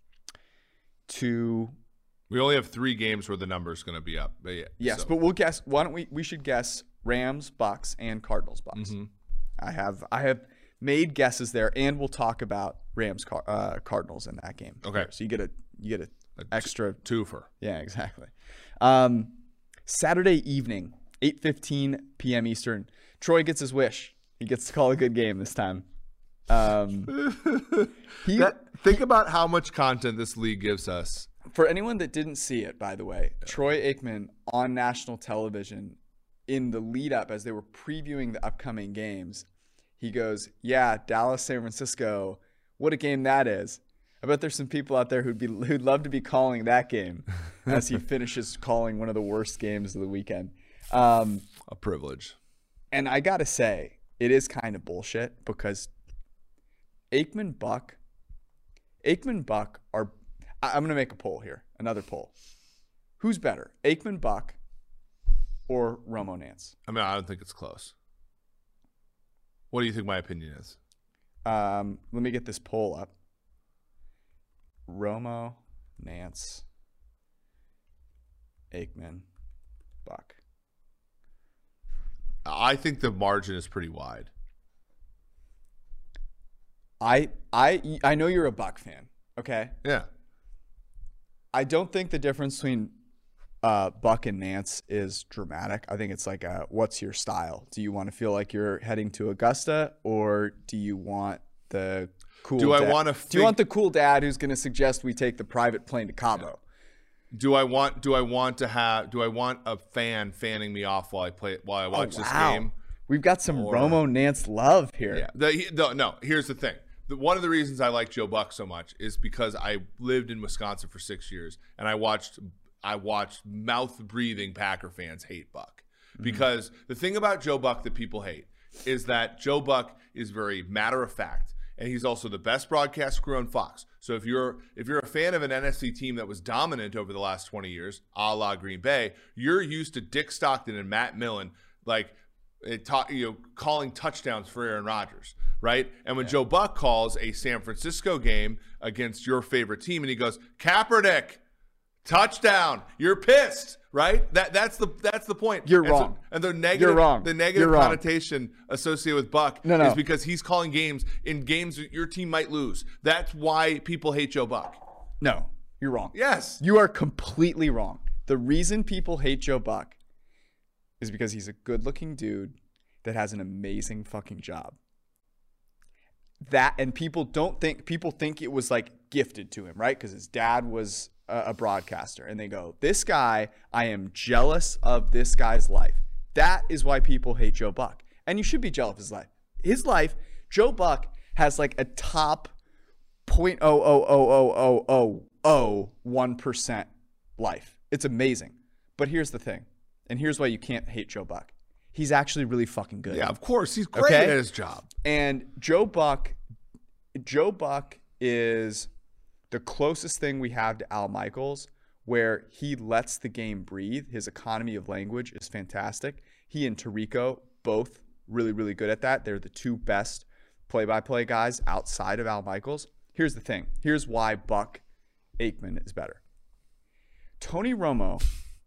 to. We only have 3 games where the number is going to be up. But yeah, yes, but we'll guess. Why don't we should guess Rams, Bucks, and Cardinals, Bucks. Mm-hmm. I have made guesses there, and we'll talk about Rams, Cardinals in that game. Okay. So you get a extra twofer. Yeah, exactly. Saturday evening, 8:15 p.m. Eastern. Troy gets his wish. He gets to call a good game this time. Think about how much content this league gives us. For anyone that didn't see it, by the way, Troy Aikman on national television in the lead up as they were previewing the upcoming games, he goes, yeah, Dallas, San Francisco, what a game that is. I bet there's some people out there who'd love to be calling that game as he finishes calling one of the worst games of the weekend. A privilege. And I got to say, it is kind of bullshit because Aikman Buck are, I'm going to make a poll here, another poll. Who's better, Aikman Buck or Romo Nance? I mean, I don't think it's close. What do you think my opinion is? Let me get this poll up. Romo, Nance, Aikman, Buck. I think the margin is pretty wide. I know you're a Buck fan, okay? Yeah. I don't think the difference between Buck and Nance is dramatic. I think it's like what's your style? Do you want to feel like you're heading to Augusta, or do you want the cool Do you want the cool dad who's going to suggest we take the private plane to Cabo? Do I want a fan fanning me off while I watch this game? We've got some Romo Nance love here. Yeah. No, here's the thing. One of the reasons I like Joe Buck so much is because I lived in Wisconsin for 6 years, and I watched mouth-breathing Packer fans hate Buck. Because the thing about Joe Buck that people hate is that Joe Buck is very matter-of-fact, and he's also the best broadcast crew on Fox. So if you're a fan of an NFC team that was dominant over the last 20 years, a la Green Bay, you're used to Dick Stockton and Matt Millen calling touchdowns for Aaron Rodgers, right? And when Joe Buck calls a San Francisco game against your favorite team, and he goes, Kaepernick, touchdown, you're pissed, right? That's the point. You're wrong. And the negative connotation associated with Buck is because he's calling games that your team might lose. That's why people hate Joe Buck. No, you're wrong. Yes. You are completely wrong. The reason people hate Joe Buck is because he's a good-looking dude that has an amazing fucking job. And people think it was like gifted to him, right? Because his dad was a broadcaster, and they go, this guy, I am jealous of this guy's life. That is why people hate Joe Buck. And you should be jealous of his life. His life, Joe Buck has like a top 0.0000001% life. It's amazing. But here's the thing, and here's why you can't hate Joe Buck. He's actually really fucking good. Yeah, of course. He's great at his job. And Joe Buck is the closest thing we have to Al Michaels, where he lets the game breathe. His economy of language is fantastic. He and Tirico, both really, really good at that. They're the two best play-by-play guys outside of Al Michaels. Here's the thing. Here's why Buck Aikman is better. Tony Romo.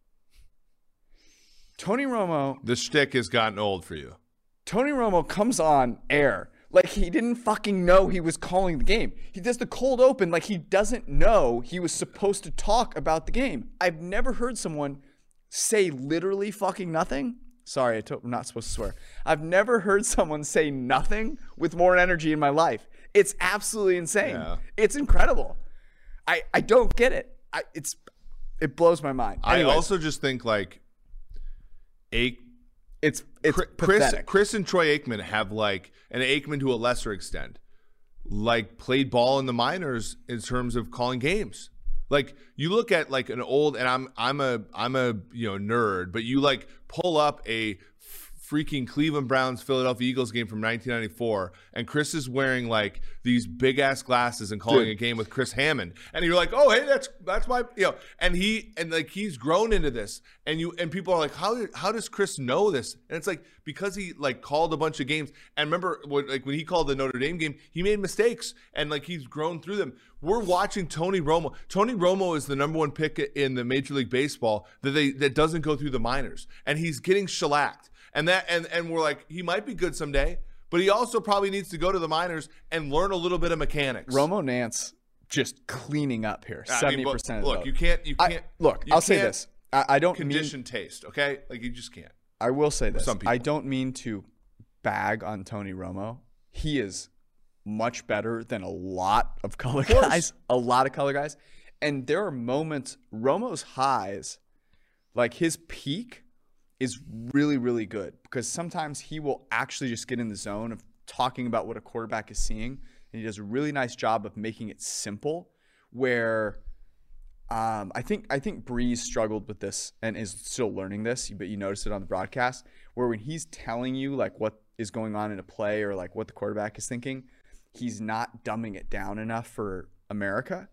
The shtick has gotten old for you. Tony Romo comes on air like he didn't fucking know he was calling the game. He does the cold open like he doesn't know he was supposed to talk about the game. I've never heard someone say literally fucking nothing. Sorry, I'm not supposed to swear. I've never heard someone say nothing with more energy in my life. It's absolutely insane. Yeah. It's incredible. I don't get it. It blows my mind. Anyways. I also just think like It's pathetic. Chris and Troy Aikman have like, and Aikman to a lesser extent, like played ball in the minors in terms of calling games. Like you look at like an old, and I'm a nerd, but you like pull up a freaking Cleveland Browns Philadelphia Eagles game from 1994, and Chris is wearing like these big ass glasses and calling a game with Chris Hammond, and you're like, oh hey, that's my and he's grown into this, and people are like, how does Chris know this? And it's like because he like called a bunch of games, and remember when he called the Notre Dame game, he made mistakes, and like he's grown through them. We're watching Tony Romo. Tony Romo is the #1 pick in the Major League Baseball that doesn't go through the minors, and he's getting shellacked. And we're like, he might be good someday, but he also probably needs to go to the minors and learn a little bit of mechanics. Romo Nance just cleaning up here. 70% of the look, vote. you can't. I'll say this. I don't condition taste. Okay, like you just can't. I will say this. Some people. I don't mean to bag on Tony Romo. He is much better than a lot of color guys. A lot of color guys, and there are moments. Romo's highs, like his peak, is really, really good because sometimes he will actually just get in the zone of talking about what a quarterback is seeing, and he does a really nice job of making it simple. Where I think Breeze struggled with this and is still learning this, but you noticed it on the broadcast, where when he's telling you like what is going on in a play or like what the quarterback is thinking, he's not dumbing it down enough for America.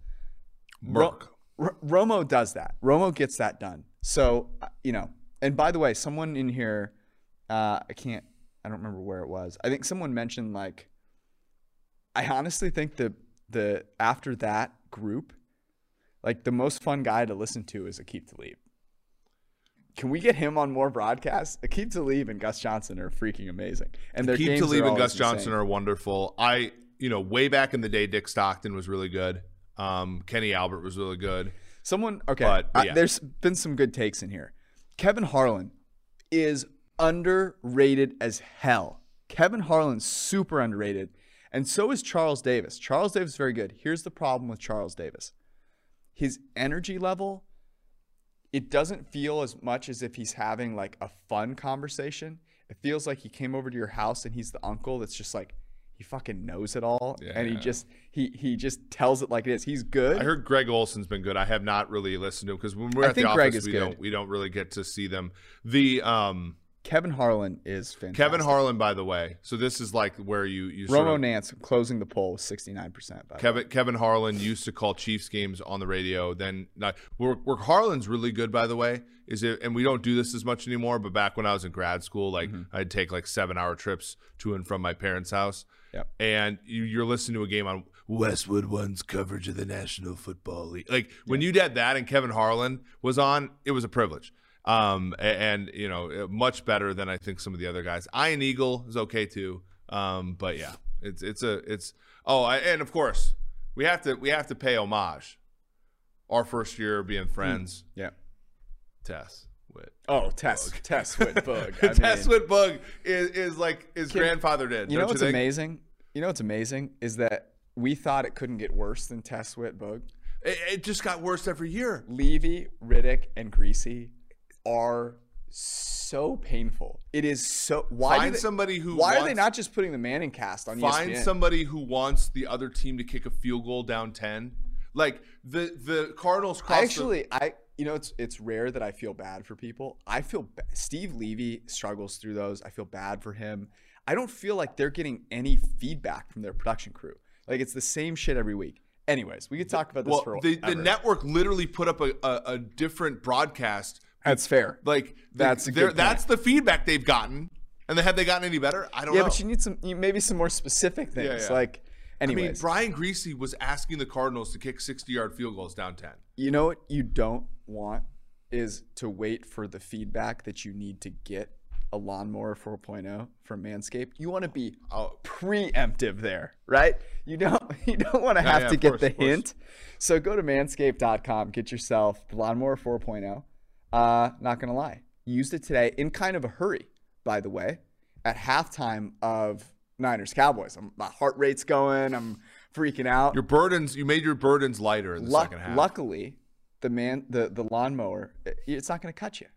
Romo does that. Romo gets that done. So and by the way, someone in here, I don't remember where it was. I think someone mentioned like, I honestly think the after that group, like the most fun guy to listen to is Aqib Talib. Can we get him on more broadcasts? Aqib Talib and Gus Johnson are freaking amazing, and their games Talib are and Gus insane. Johnson are wonderful. Way back in the day, Dick Stockton was really good. Kenny Albert was really good. There's been some good takes in here. Kevin Harlan is underrated as hell. Kevin Harlan's super underrated, and so is Charles Davis. Charles Davis is very good. Here's the problem with Charles Davis. His energy level, it doesn't feel as much as if he's having like a fun conversation. It feels like he came over to your house and he's the uncle that's just like, he fucking knows it all, and he just tells it like it is. He's good. I heard Greg Olson's been good. I have not really listened to him because when we're at the office, we don't really get to see them. The Kevin Harlan is fantastic. Kevin Harlan, by the way. So this is like where you Romo Nance closing the poll with 69%. Kevin Harlan used to call Chiefs games on the radio. Then where Harlan's really good, by the way, and we don't do this as much anymore. But back when I was in grad school, like I'd take like 7-hour trips to and from my parents' house. Yep. And you're listening to a game on Westwood One's coverage of the National Football League. Like when you did that and Kevin Harlan was on, it was a privilege. And much better than I think some of the other guys. Ian Eagle is okay too. But yeah, and of course we have to pay homage. Our first year being friends. Yeah. Tess Witt. Oh, Tess Witt Bug. Tess Witt Bug is like his grandfather did. You know what's amazing? You know what's amazing is that we thought it couldn't get worse than Tess Witt Bug. It just got worse every year. Levy, Riddick, and Greasy are so painful. It is so. Why are they not just putting the Manning cast on ESPN? Find somebody who wants the other team to kick a field goal down 10. Like the Cardinals. It's rare that I feel bad for people. I feel Steve Levy struggles through those. I feel bad for him. I don't feel like they're getting any feedback from their production crew. Like it's the same shit every week. Anyways, we could talk about this for the network literally put up a different broadcast. That's fair. Like that's the feedback they've gotten. And have they gotten any better? I don't know. Yeah, but you need maybe some more specific things. Yeah. Like, anyways. I mean, Brian Greasy was asking the Cardinals to kick 60-yard field goals down 10. You know what you don't want is to wait for the feedback that you need to get a lawnmower 4.0 from Manscaped. You want to be preemptive there, right? You don't want to have to get the hint. So go to manscaped.com, get yourself the lawnmower 4.0. Not gonna lie, used it today in kind of a hurry, by the way, at halftime of Niners Cowboys. My heart rate's going. I'm freaking out. You made your burdens lighter in the second half. Luckily, the lawnmower, it's not going to cut you.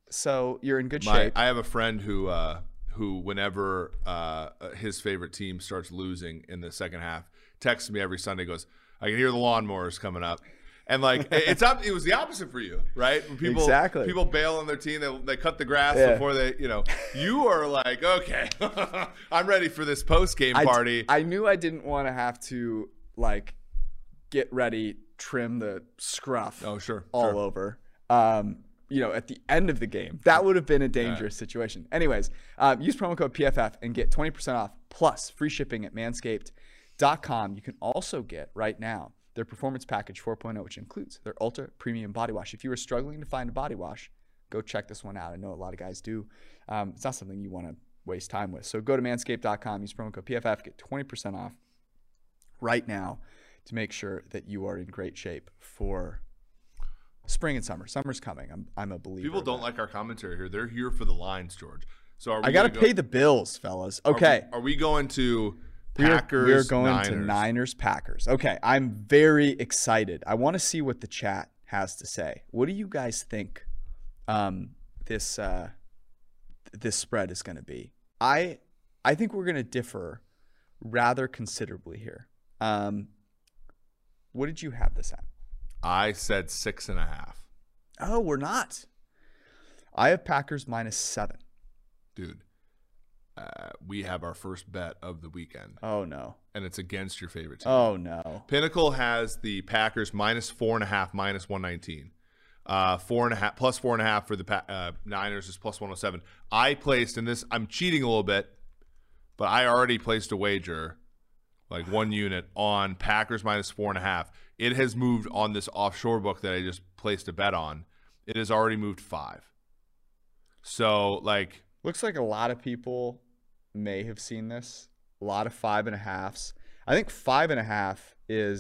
So you're in good shape. I have a friend who whenever his favorite team starts losing in the second half, texts me every Sunday, goes, I can hear the lawnmowers coming up. And like it was the opposite for you, right? When people bail on their team, they cut the grass before they, you are like, okay, I'm ready for this post game party. I knew I didn't want to have to like get ready, trim the scruff. Oh, sure, all over. At the end of the game, that would have been a dangerous situation. Anyways, use promo code PFF and get 20% off plus free shipping at manscaped.com. You can also get right now their Performance Package 4.0, which includes their Ultra Premium Body Wash. If you are struggling to find a body wash, go check this one out. I know a lot of guys do. It's not something you want to waste time with. So go to manscaped.com, use promo code PFF, get 20% off right now to make sure that you are in great shape for spring and summer. Summer's coming. I'm a believer. People don't like our commentary here. They're here for the lines, George. So I got to pay the bills, fellas. Okay. Are we going to Packers? We're going Niners. to Niners Packers. Okay. I'm very excited. I want to see what the chat has to say. What do you guys think this spread is going to be? I think we're going to differ rather considerably here. What did you have this at? I said 6.5. Oh, we're not. I have Packers -7. Dude, we have our first bet of the weekend. Oh, no. And it's against your favorite team. Oh, no. Pinnacle has the Packers -4.5, -119. 4.5 plus 4.5 for the Niners is +107. I placed in this. I'm cheating a little bit, but I already placed a wager, like 1 unit on Packers -4.5. It has moved on this offshore book that I just placed a bet on. It has already moved 5. So like, looks like a lot of people may have seen this. A lot of 5.5s. I think 5.5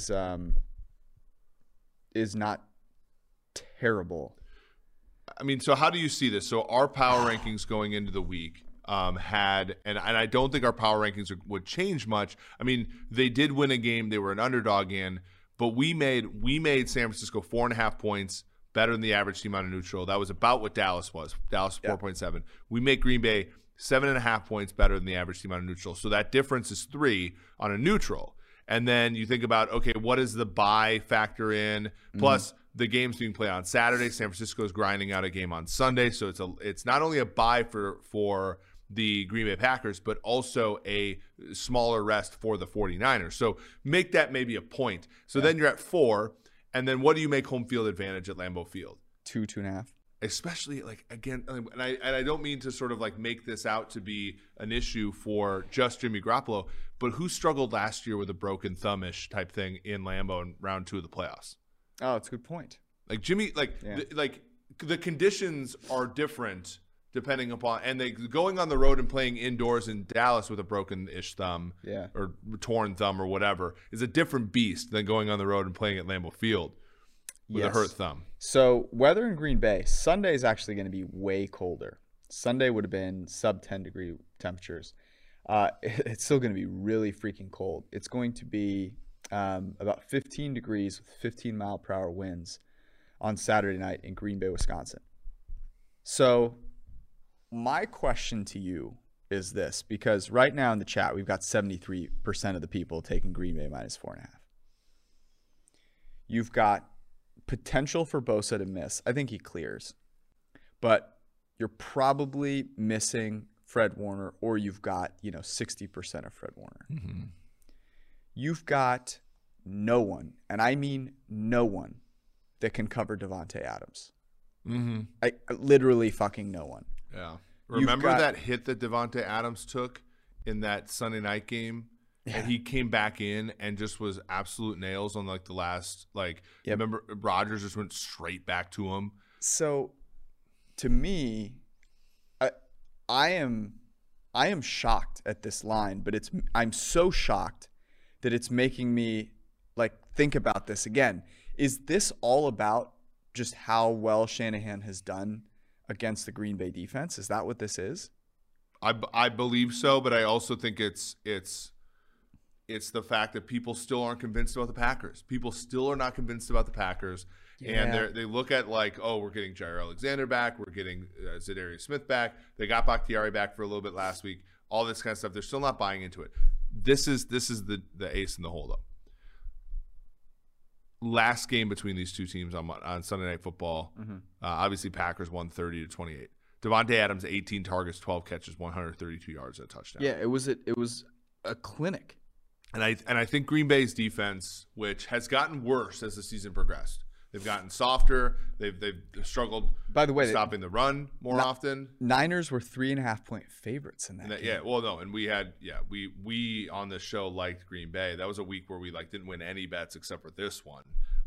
is not terrible. I mean, so how do you see this? So our power rankings going into the week had, and I don't think our power rankings would change much. I mean, they did win a game they were an underdog in, but we made San Francisco 4.5 points better than the average team on a neutral. That was about what Dallas was. Dallas 4.7. We make Green Bay 7.5 points better than the average team on a neutral. So that difference is 3 on a neutral. And then you think about, okay, what is the bye factor in? Plus the games being played on Saturday. San Francisco is grinding out a game on Sunday. So it's not only a bye for the Green Bay Packers, but also a smaller rest for the 49ers. So make that maybe a point. So then you're at 4. And then what do you make home field advantage at Lambeau Field? 2.5. Especially like, again, and I don't mean to sort of like make this out to be an issue for just Jimmy Garoppolo, but who struggled last year with a broken thumb-ish type thing in Lambeau in round 2 of the playoffs? Oh, it's a good point. Like Jimmy, the conditions are different depending upon, and going on the road and playing indoors in Dallas with a broken-ish thumb or torn thumb or whatever is a different beast than going on the road and playing at Lambeau Field with a hurt thumb. So weather in Green Bay, Sunday is actually going to be way colder. Sunday would have been sub 10 degree temperatures. It's still going to be really freaking cold. It's going to be about 15 degrees with 15-mile-per-hour winds on Saturday night in Green Bay, Wisconsin. So my question to you is this, because right now in the chat, we've got 73% of the people taking Green Bay -4.5. You've got potential for Bosa to miss. I think he clears. But you're probably missing Fred Warner, or you've got, 60% of Fred Warner. Mm-hmm. You've got no one, and I mean no one, that can cover Davante Adams. Mm-hmm. Literally fucking no one. Yeah. Remember that hit that Davante Adams took in that Sunday night game? Yeah. And he came back in and just was absolute nails on like the last, remember Rodgers just went straight back to him. So to me, I am shocked at this line, but I'm so shocked that it's making me think about this again. Is this all about just how well Shanahan has done against the Green Bay defense? Is that what this is? I believe so, but I also think it's It's the fact that people still aren't convinced about the Packers. People still are not convinced about the Packers. Yeah. And they look at like, oh, we're getting Jair Alexander back. We're getting Zadarius Smith back. They got Bakhtiari back for a little bit last week. All this kind of stuff. They're still not buying into it. This is the ace in the hole, though. Last game between these two teams on Sunday Night Football, obviously Packers won 30-28. Davante Adams, 18 targets, 12 catches, 132 yards, and a touchdown. Yeah, it was a clinic. And I think Green Bay's defense, which has gotten worse as the season progressed, they've gotten softer. They've struggled. By the way, stopping the run more often. Niners were 3.5-point favorites in that game. Yeah, well, no, and we on this show liked Green Bay. That was a week where we didn't win any bets except for this one.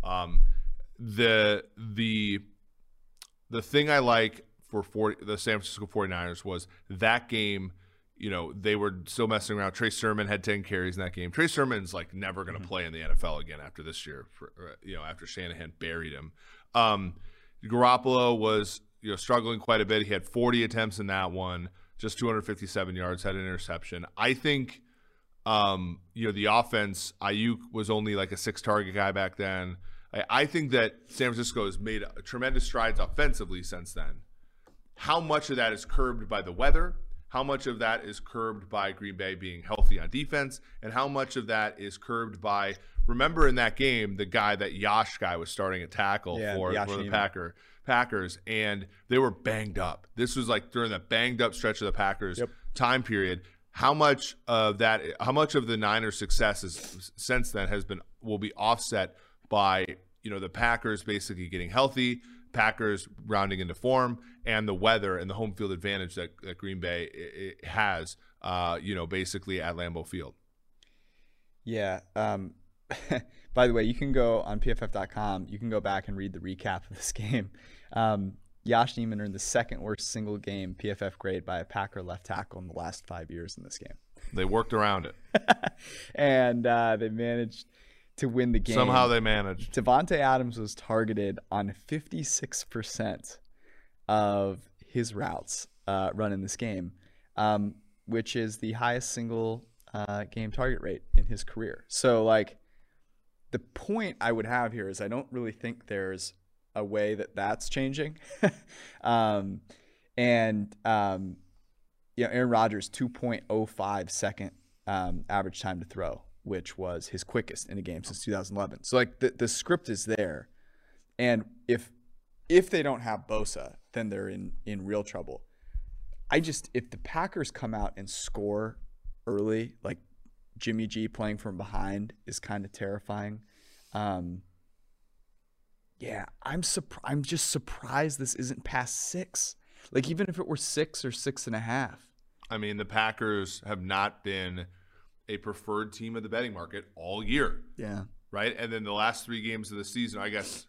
The thing I like for the San Francisco 49ers was that game. They were still messing around. Trey Sermon had 10 carries in that game. Trey Sermon's never going to play in the NFL again after this year. After Shanahan buried him. Garoppolo was struggling quite a bit. He had 40 attempts in that one, just 257 yards, had an interception. I think the offense, Ayuk was only a 6-target guy back then. I think that San Francisco has made tremendous strides offensively since then. How much of that is curbed by the weather? How much of that is curbed by Green Bay being healthy on defense? And how much of that is curbed by, remember in that game, the guy that Yash guy was starting at tackle for the Packers, and they were banged up. This was during the banged up stretch of the Packers time period. How much of the Niners' success since then will be offset by the Packers basically getting healthy, Packers rounding into form, and the weather and the home field advantage that Green Bay has, basically at Lambeau Field. Yeah. By the way, you can go on PFF.com. You can go back and read the recap of this game. Yosh Nijman earned the second worst single game PFF grade by a Packer left tackle in the last 5 years in this game. They worked around it. And they managed to win the game. Somehow they managed. Davante Adams was targeted on 56% of his routes run in this game, which is the highest single game target rate in his career. So, the point I would have here is I don't really think there's a way that that's changing. Aaron Rodgers, 2.05 second average time to throw, which was his quickest in a game since 2011. So the script is there. And if they don't have Bosa, then they're in real trouble. If the Packers come out and score early, Jimmy G playing from behind is kind of terrifying. I'm just surprised this isn't past 6. Even if it were 6 or 6.5. I mean, the Packers have not been a preferred team of the betting market all year. Yeah. Right? And then the last 3 games of the season, I guess,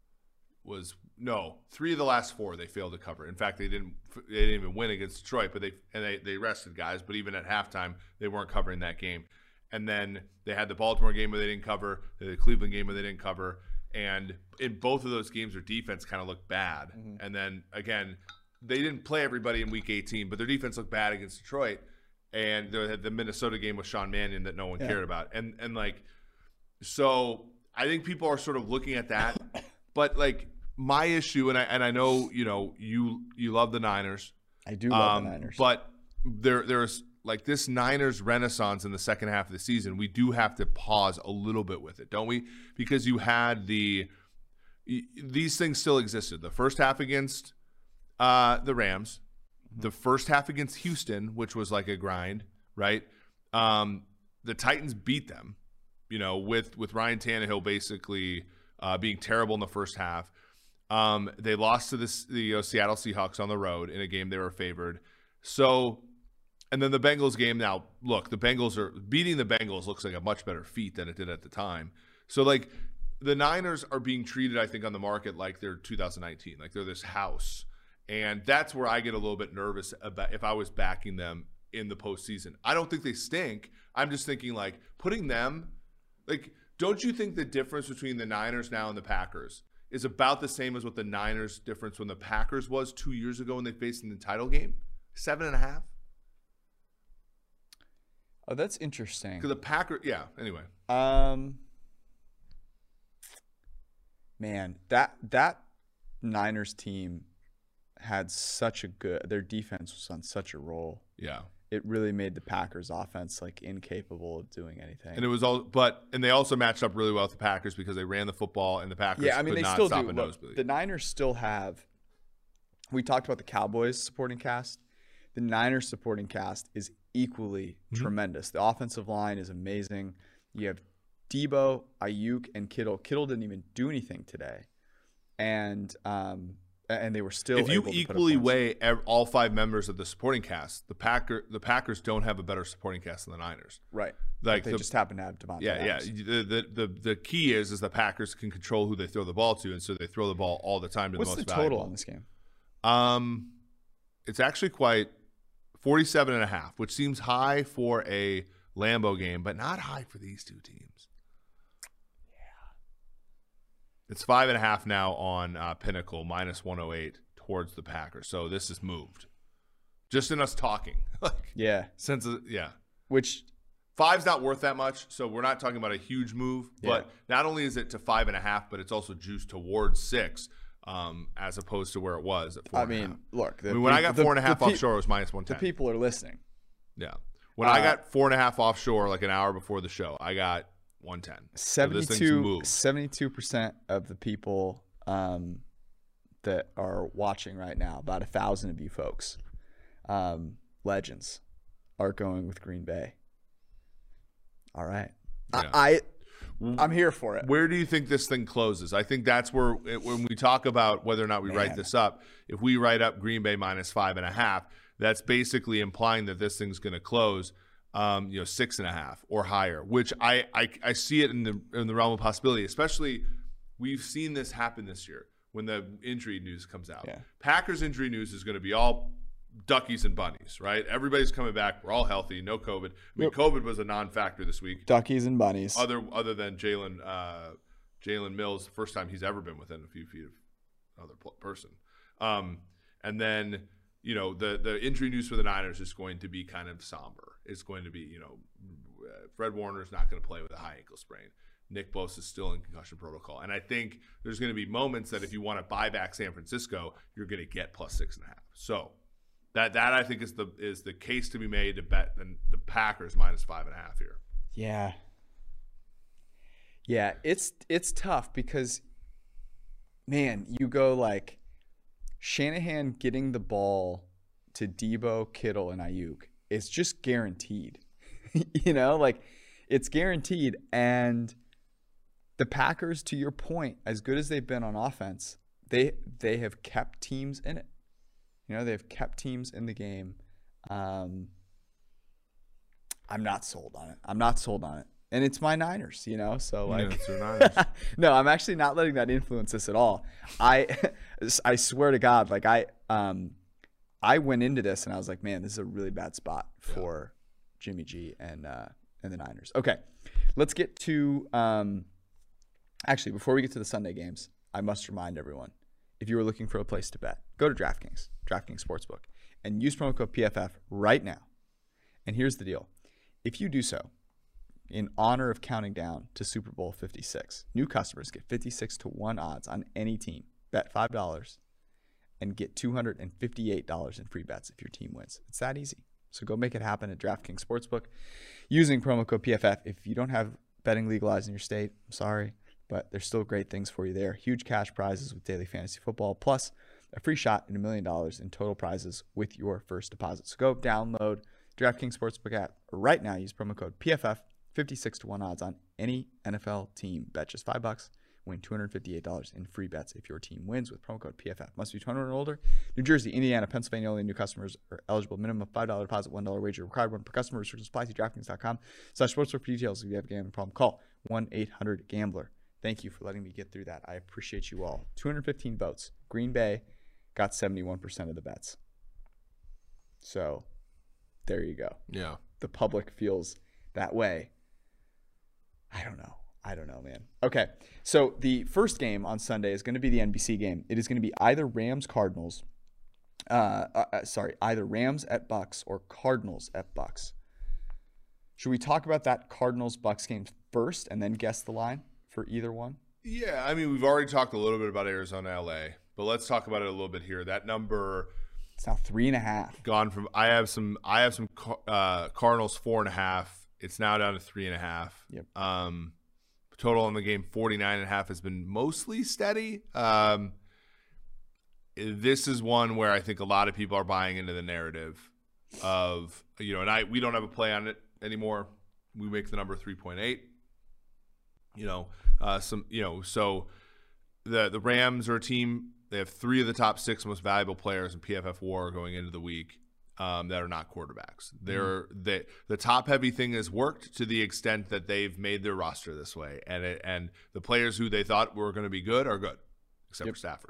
3 of the last 4 they failed to cover. In fact, they didn't even win against Detroit, but they rested guys. But even at halftime, they weren't covering that game. And then they had the Baltimore game where they didn't cover, the Cleveland game where they didn't cover, and in both of those games, their defense kind of looked bad. Mm-hmm. And then again, they didn't play everybody in Week 18, but their defense looked bad against Detroit. And they had the Minnesota game with Sean Mannion that no one cared about. And so I think people are sort of looking at that. But my issue, and I know you love the Niners. I do love the Niners. But there's this Niners renaissance in the second half of the season. We do have to pause a little bit with it, don't we? Because you had these things still existed. The first half against the Rams. The first half against Houston, which was a grind, right? The Titans beat them, with Ryan Tannehill basically being terrible in the first half. They lost to the Seattle Seahawks on the road in a game they were favored. So, and then the Bengals game. Now, look, beating the Bengals looks like a much better feat than it did at the time. So, the Niners are being treated, I think, on the market like they're 2019, like they're this house. And that's where I get a little bit nervous about if I was backing them in the postseason. I don't think they stink. I'm just thinking putting them, don't you think the difference between the Niners now and the Packers is about the same as what the Niners difference when the Packers was 2 years ago when they faced in the title game? 7.5? Oh, that's interesting. Because the Packers, yeah. Anyway, man, that Niners team had such a their defense was on such a roll. yeah. It really made the Packers offense like incapable of doing anything. And it was and they also matched up really well with the Packers because they ran the football and the Packers could they not still stop do. a Look, nosebleed. the Niners still have. We talked about the Cowboys supporting cast. The Niners supporting cast is equally tremendous. The offensive line is amazing. You have Debo, Ayuk, and Kittle. Kittle didn't even do anything today, and they were still. If you able to equally put up points. weigh all 5 members of the supporting cast, the Packers don't have a better supporting cast than the Niners. Right? Like they just happen to have Devontae Adams. The key is the Packers can control who they throw the ball to, and so they throw the ball all the time to What's the most the total valuable. on this game? It's actually quite 47.5, which seems high for a Lambeau game, but not high for these two teams. It's 5.5 now on Pinnacle, minus 108 towards the Packers. So this has moved. Just in us talking. Yeah. Which 5's not worth that much, so we're not talking about a huge move. Yeah. But not only is it to 5.5, but it's also juiced towards 6, as opposed to where it was at 4.5. I mean, look. When I got 4.5 offshore, it was minus 110. The people are listening. Yeah. When I got 4.5 offshore, like an hour before the show, I got 110. 72% of the people that are watching right now, about 1,000 of you folks, legends, are going with Green Bay. All right. Yeah. I'm here for it. Where do you think this thing closes? I think that's where, when we talk about whether or not we write this up, if we write up Green Bay minus 5.5, that's basically implying that this thing's going to close, 6.5 or higher, which I see it in the realm of possibility. Especially, we've seen this happen this year when the injury news comes out. Yeah. Packers injury news is going to be all duckies and bunnies, right? Everybody's coming back. We're all healthy. No COVID. I mean, COVID was a non-factor this week. Duckies and bunnies. Other than Jalen Mills, the first time he's ever been within a few feet of another person. And then, the injury news for the Niners is going to be kind of somber. It's going to be, Fred Warner's not going to play with a high ankle sprain. Nick Bosa is still in concussion protocol. And I think there's going to be moments that if you want to buy back San Francisco, you're going to get plus 6.5. So that I think is the case to be made to bet the Packers minus 5.5 here. Yeah. Yeah, it's tough because, man, you go like Shanahan getting the ball to Debo, Kittle, and Ayuk. It's just guaranteed. It's guaranteed. And the Packers, to your point, as good as they've been on offense, they have kept teams in it. They've kept teams in the game. I'm not sold on it. And it's my Niners, so it's your Niners. No, I'm actually not letting that influence us at all. I swear to God, I went into this and I was like, man, this is a really bad spot for Jimmy G and the Niners. Okay, let's get to actually, before we get to the Sunday games, I must remind everyone, if you were looking for a place to bet, go to DraftKings Sportsbook, and use promo code PFF right now. And here's the deal. If you do so, in honor of counting down to Super Bowl 56, new customers get 56-1 odds on any team. Bet $5 and get $258 in free bets if your team wins. It's that easy. So go make it happen at DraftKings Sportsbook using promo code PFF. If you don't have betting legalized in your state, I'm sorry, but there's still great things for you there. Huge cash prizes with daily fantasy football, plus a free shot at $1 million in total prizes with your first deposit. So go download DraftKings Sportsbook app right now. Use promo code PFF. 56-1 odds on any NFL team. Bet just $5. Win $258 in free bets if your team wins with promo code PFF. Must be 21 or older. New Jersey, Indiana, Pennsylvania only. New customers are eligible. Minimum $5 deposit, $1 wager required. One per customer. Restrictions apply. See DraftKings.com/sportsbook for details. If you have a gambling problem, call 1-800-GAMBLER. Thank you for letting me get through that. I appreciate you all. 215 votes. Green Bay got 71% of the bets. So there you go. Yeah. The public feels that way. I don't know, man. Okay, so the first game on Sunday is going to be the NBC game. It is going to be either Rams-Cardinals, either Rams at Bucks or Cardinals at Bucks. Should we talk about that Cardinals-Bucks game first and then guess the line for either one? Yeah, I mean, we've already talked a little bit about Arizona, LA, but let's talk about it a little bit here. That number, it's now 3.5. Gone from I have some Cardinals 4.5. It's now down to 3.5. Yep. Total on the game 49.5 has been mostly steady. This is one where I think a lot of people are buying into the narrative of, and we don't have a play on it anymore. We make the number 3.8. So the Rams are a team. They have 3 of the top 6 most valuable players in PFF WAR going into the week that are not quarterbacks. The top heavy thing has worked to the extent that they've made their roster this way, and the players who they thought were going to be good are good, except for Stafford.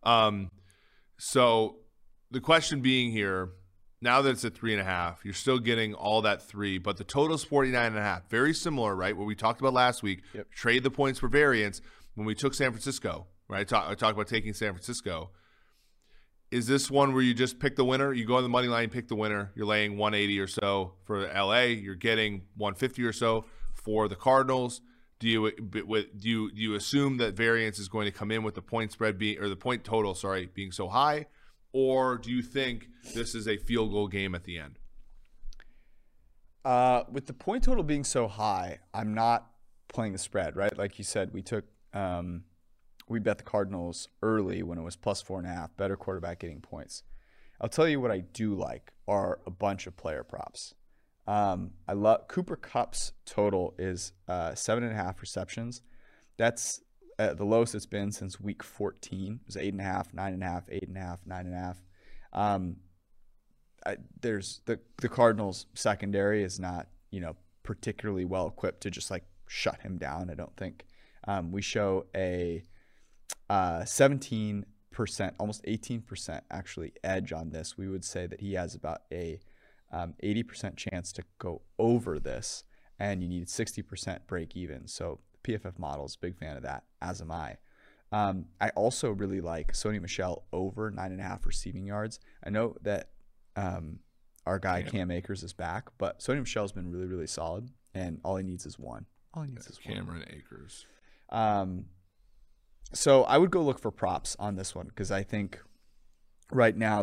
So the question being here, now that it's at 3.5, you're still getting all that 3, but the total's 49.5. Very similar, right? What we talked about last week. Yep. Trade the points for variance. When we took San Francisco, right? I talked about taking San Francisco. Is this one where you just pick the winner? You go on the money line, pick the winner. You're laying 180 or so for LA. You're getting 150 or so for the Cardinals. Do you assume that variance is going to come in with the point spread the point total, being so high? Or do you think this is a field goal game at the end? With the point total being so high, I'm not playing the spread, right? Like you said, we bet the Cardinals early when it was plus 4.5, better quarterback getting points. I'll tell you what I do like are a bunch of player props. I love Cooper Kupp's total is 7.5 receptions. That's the lowest it's been since week 14. It was 8.5, 9.5, 8.5, 9.5. There's the Cardinals secondary is not particularly well equipped to just like shut him down. I don't think. We show a 17%, almost 18% actually edge on this. We would say that he has about a 80% chance to go over this, and you need 60% break even. So the PFF model is a big fan of that, as am I. I also really like Sony Michel over 9.5 receiving yards. I know that our guy Cam Akers is back, but Sony Michel's been really, really solid, and all he needs is one. Cameron Akers. So I would go look for props on this one because I think right now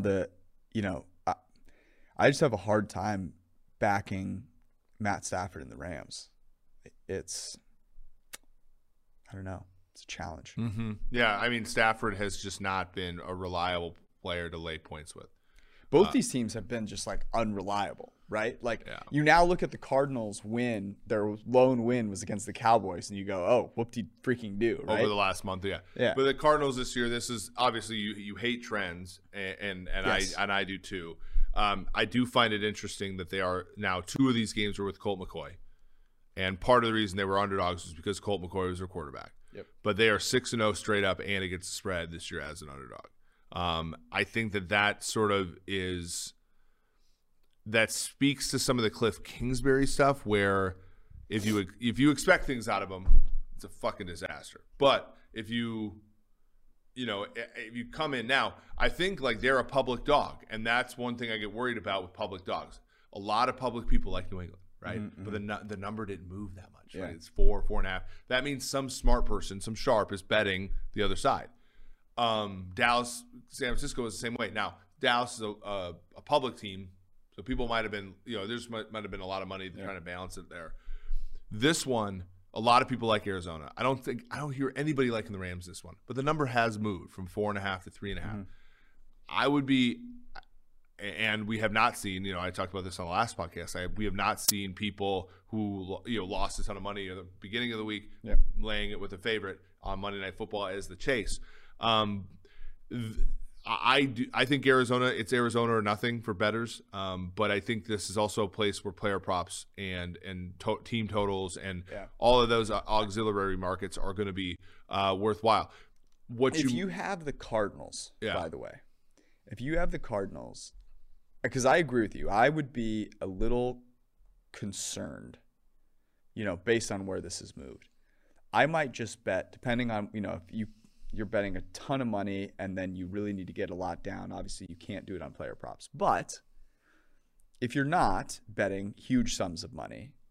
I just have a hard time backing Matt Stafford and the Rams. I don't know. It's a challenge. Mm-hmm. Yeah, I mean, Stafford has just not been a reliable player to lay points with. Both these teams have been just like unreliable, right? Like you now look at the Cardinals win, their lone win was against the Cowboys, and you go, oh, whoop-de-freaking-do, right? Over the last month, yeah. But the Cardinals this year, this is obviously you hate trends, and yes. I do too. I do find it interesting that they are now 2 of these games were with Colt McCoy, and part of the reason they were underdogs was because Colt McCoy was their quarterback. Yep. But they are 6-0 straight up and against the spread this year as an underdog. I think that sort of that speaks to some of the Cliff Kingsbury stuff where if you expect things out of them, it's a fucking disaster. But if you come in now, I think like they're a public dog, and that's one thing I get worried about with public dogs. A lot of public people like New England, right? Mm-hmm. But the number didn't move that much. Right? It's 4.5. That means some smart person, some sharp, is betting the other side. Dallas, San Francisco is the same way. Now, Dallas is a public team, so people might have been, there's might have been a lot of money trying to balance it there. This one, a lot of people like Arizona. I don't hear anybody liking the Rams this one, but the number has moved from 4.5 to 3.5. Mm-hmm. I would be, and we have not seen, I talked about this on the last podcast. We have not seen people who lost a ton of money at the beginning of the week, laying it with a favorite on Monday Night Football as the chase. I think Arizona, it's Arizona or nothing for bettors. But I think this is also a place where player props and team totals and all of those auxiliary markets are going to be worthwhile. If you have the Cardinals, by the way, if you have the Cardinals, because I agree with you, I would be a little concerned, based on where this has moved. I might just bet, depending on, if you're betting a ton of money and then you really need to get a lot down. Obviously, you can't do it on player props. But if you're not betting huge sums of money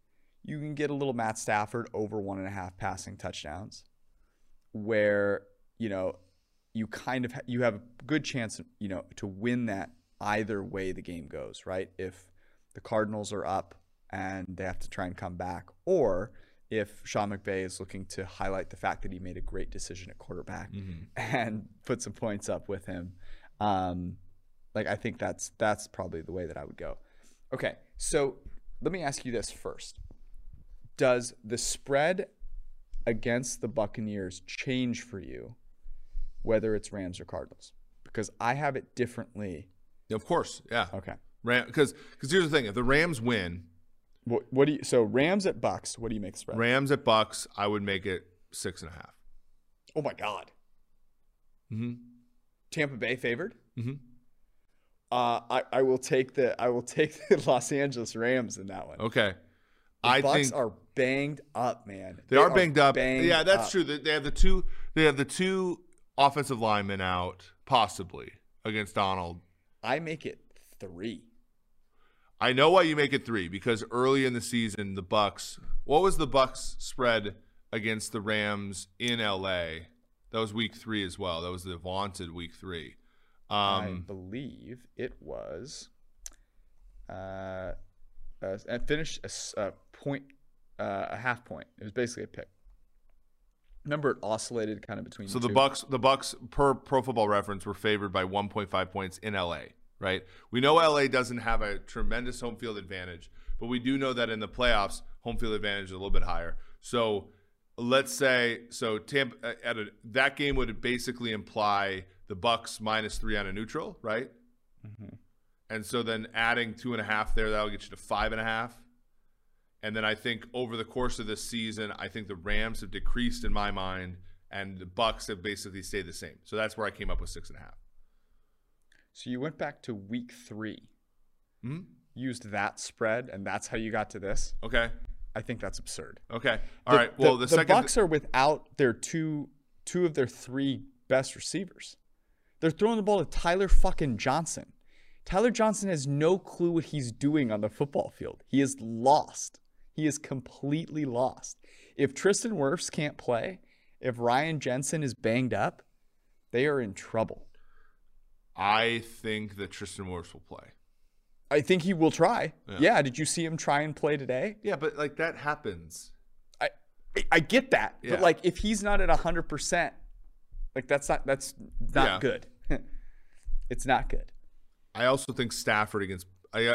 you can get a little Matt Stafford over 1.5 passing touchdowns, where you have a good chance, to win that either way the game goes, right? If the Cardinals are up and they have to try and come back, or if Sean McVay is looking to highlight the fact that he made a great decision at quarterback and put some points up with him. I think that's probably the way that I would go. Okay, so let me ask you this first. Does the spread against the Buccaneers change for you, whether it's Rams or Cardinals? Because I have it differently. Of course, yeah. Okay. Because here's the thing: if the Rams win, what do you? So Rams at Bucks. What do you make the spread? Rams at Bucks, I would make it 6.5. Oh my God. Mm-hmm. Tampa Bay favored. Mm-hmm. I will take the Los Angeles Rams in that one. Okay. The Bucks are banged up, man. They are banged up. Yeah, that's true. They have the two offensive linemen out, possibly, against Donald. I make it 3. I know why you make it 3, because early in the season, the Bucks. What was the Bucks spread against the Rams in LA? That was week 3 as well. That was the vaunted week 3. I believe it was. And finished a half point. It was basically a pick. Remember, it oscillated kind of between. So the two. Bucks per Pro Football Reference were favored by 1.5 points in LA. Right? We know LA doesn't have a tremendous home field advantage, but we do know that in the playoffs, home field advantage is a little bit higher. So let's say Tampa that game would basically imply the Bucks -3 on a neutral, right? Mm-hmm. And so then adding 2.5 there, that'll get you to 5.5. And then I think over the course of this season, I think the Rams have decreased in my mind, and the Bucks have basically stayed the same. So that's where I came up with 6.5. So you went back to week 3, used that spread, and that's how you got to this? Okay. I think that's absurd. Okay. All right. Well, the Bucks are without their two of their 3 best receivers. They're throwing the ball to Tyler fucking Johnson. Tyler Johnson has no clue what he's doing on the football field. He is lost. He is completely lost. If Tristan Wirfs can't play, if Ryan Jensen is banged up, they are in trouble. I think that Tristan Wirfs will play. I think he will try. Yeah. Did you see him try and play today? Yeah, but that happens. I get that. Yeah. But if he's not at 100%, that's not good. It's not good. I also think Stafford against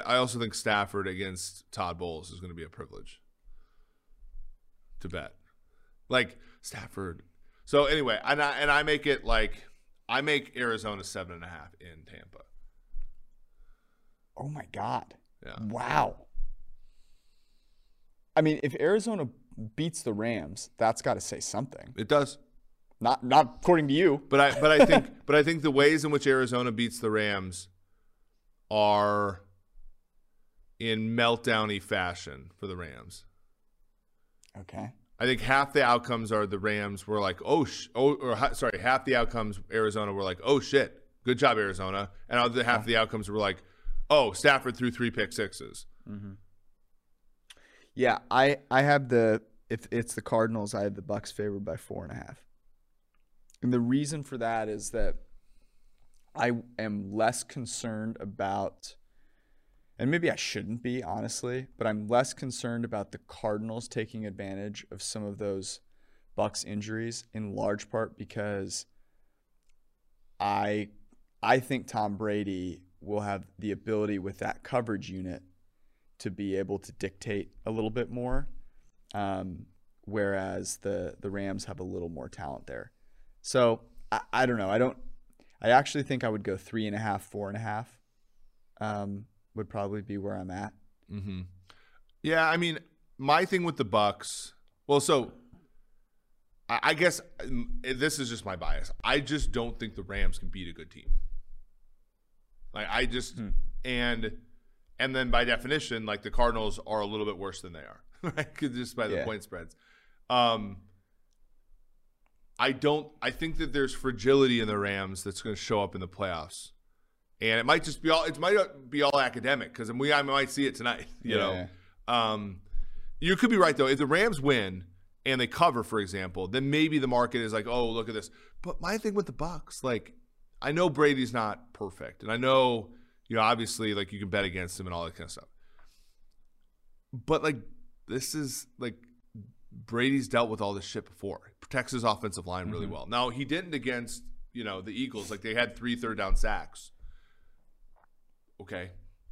Todd Bowles is going to be a privilege to bet. Stafford. So anyway, I make it I make Arizona 7.5 in Tampa. Oh my God. Yeah. Wow. I mean, if Arizona beats the Rams, that's got to say something. It does. Not according to you. But I think the ways in which Arizona beats the Rams are in meltdown-y fashion for the Rams. Okay. I think half the outcomes are the Rams were like, half the outcomes Arizona were like, oh shit, good job Arizona, and other half of the outcomes were like, oh, Stafford threw 3 pick sixes. Mm-hmm. Yeah, I have if it's the Cardinals, I have the Bucks favored by 4.5, and the reason for that is that I am less concerned about, and maybe I shouldn't be, honestly, but I'm less concerned about the Cardinals taking advantage of some of those Bucks injuries, in large part because I think Tom Brady will have the ability with that coverage unit to be able to dictate a little bit more, whereas the Rams have a little more talent there. So I don't know. I actually think I would go 3.5, 4.5. Would probably be where I'm at. Mm-hmm. Yeah, I mean, my thing with the Bucks. Well, so I guess this is just my bias. I just don't think the Rams can beat a good team. And then by definition, the Cardinals are a little bit worse than they are, right? Just by the point spreads. I think that there's fragility in the Rams that's going to show up in the playoffs. And it might be all academic because I might see it tonight, you know. You could be right, though. If the Rams win and they cover, for example, then maybe the market is like, oh, look at this. But my thing with the Bucs, like, I know Brady's not perfect. And I know, obviously, like, you can bet against him and all that kind of stuff. But, like, this is, like, Brady's dealt with all this shit before. He protects his offensive line really well. Now, he didn't against, the Eagles. Like, they had 3 third-down sacks. Okay.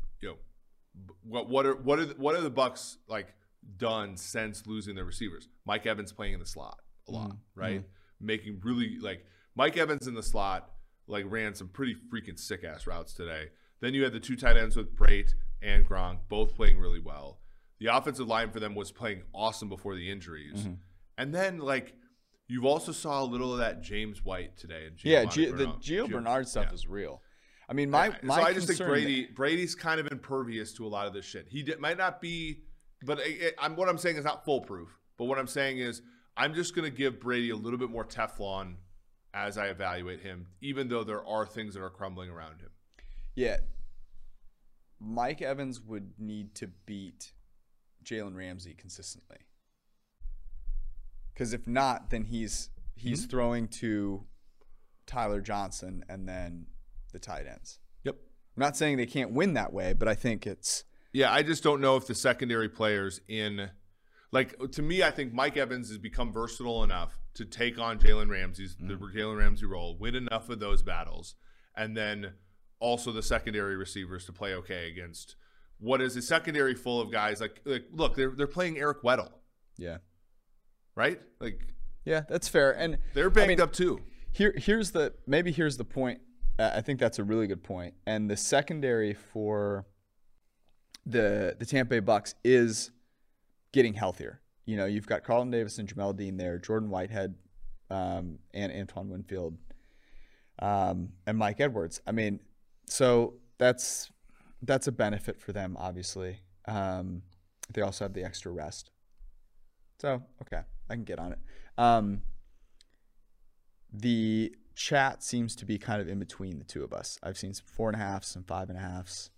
What are the Bucs, like, done since losing their receivers? Mike Evans playing in the slot a lot, right? Making really, like, Mike Evans in the slot, like, ran some pretty freaking sick-ass routes today. Then you had the 2 tight ends with Brate and Gronk, both playing really well. The offensive line for them was playing awesome before the injuries. And then, like, you've also saw a little of that James White today. And the Gio Bernard stuff is real. I mean, I just think Brady's kind of impervious to a lot of this shit. He might not be, but what I'm saying is not foolproof. But what I'm saying is I'm just going to give Brady a little bit more Teflon as I evaluate him, even though there are things that are crumbling around him. Yeah. Mike Evans would need to beat Jalen Ramsey consistently. Because if not, then he's throwing to Tyler Johnson and then the tight ends. Yep. I'm not saying they can't win that way, but I think it's... Yeah, I just don't know if the secondary players in... Like, to me, I think Mike Evans has become versatile enough to take on Jalen Ramsey's the Jalen Ramsey role, win enough of those battles, and then also the secondary receivers to play okay against what is a secondary full of guys like look, they're playing Eric Weddle. Yeah. Right? Like, yeah, that's fair. And they're banged up too. Here's the point. I think that's a really good point. And the secondary for the Tampa Bay Bucs is getting healthier. You've got Carlton Davis and Jamel Dean there, Jordan Whitehead, and Antoine Winfield, and Mike Edwards. I mean, so that's a benefit for them, obviously. They also have the extra rest. So, okay, I can get on it. The chat seems to be kind of in between the two of us. I've seen some 4.5s, some 5.5s.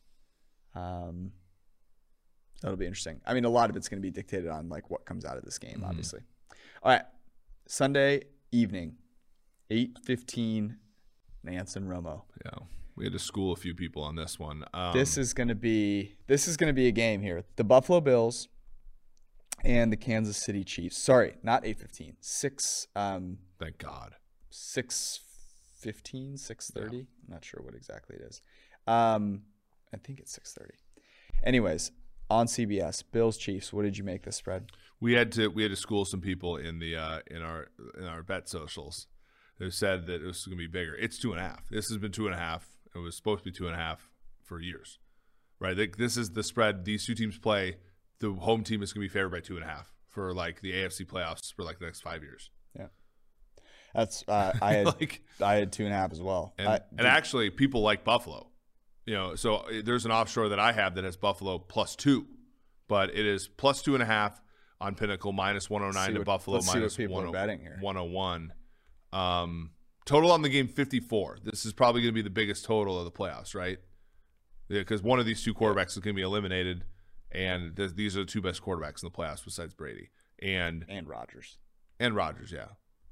That'll be interesting. I mean, a lot of it's going to be dictated on like what comes out of this game, obviously. All right, Sunday evening, 8:15, Nance and Romo. Yeah, we had to school a few people on this one. This is going to be a game here. The Buffalo Bills and the Kansas City Chiefs. Sorry, not 8:15. 6. Thank God. 6:15, 6:30. Yeah. I'm not sure what exactly it is. I think it's 6:30. Anyways, on CBS, Bills Chiefs. What did you make this spread? We had to school some people in the in our bet socials who said that it was going to be bigger. It's 2.5. This has been 2.5. It was supposed to be 2.5 for years, right? This is the spread these two teams play. The home team is going to be favored by 2.5 for like the AFC playoffs for like the next 5 years. Yeah, that's I had I had 2.5 as well. And actually, people like Buffalo. So there's an offshore that I have that has Buffalo +2, but it is +2.5 on Pinnacle, -109 to Buffalo, -101. Total on the game 54. This is probably going to be the biggest total of the playoffs, right? Because one of these two quarterbacks is going to be eliminated, and these are the two best quarterbacks in the playoffs besides Brady and Rodgers. And Rodgers, yeah.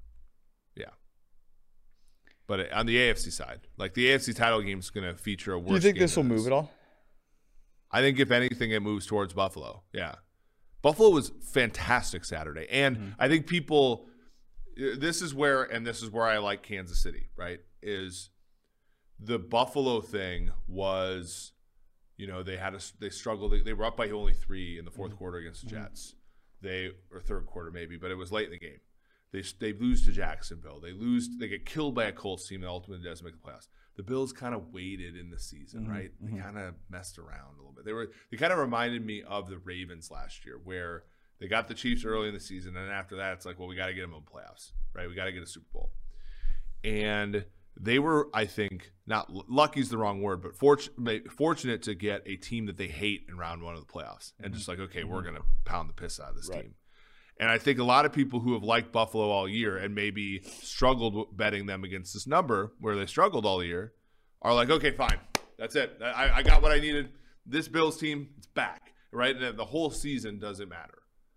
But on the AFC side, like the AFC title game is going to feature a worse. Do you think this will move at all? I think if anything, it moves towards Buffalo. Yeah. Buffalo was fantastic Saturday. And I think people – this is where I like Kansas City, right, is the Buffalo thing was, they struggled. They were up by only 3 in the fourth quarter against the Jets. Or third quarter maybe, but it was late in the game. They lose to Jacksonville. They get killed by a Colts team that ultimately doesn't make the playoffs. The Bills kind of waited in the season, right? They kind of messed around a little bit. They kind of reminded me of the Ravens last year, where they got the Chiefs early in the season, and after that, it's like, well, we got to get them in the playoffs, right? We got to get a Super Bowl. And they were, I think, not lucky is the wrong word, but fortunate to get a team that they hate in round 1 of the playoffs, and just like, okay, we're going to pound the piss out of this team. And I think a lot of people who have liked Buffalo all year and maybe struggled betting them against this number where they struggled all year are like, okay, fine. That's it. I got what I needed. This Bills team, it's back, right? And the whole season doesn't matter.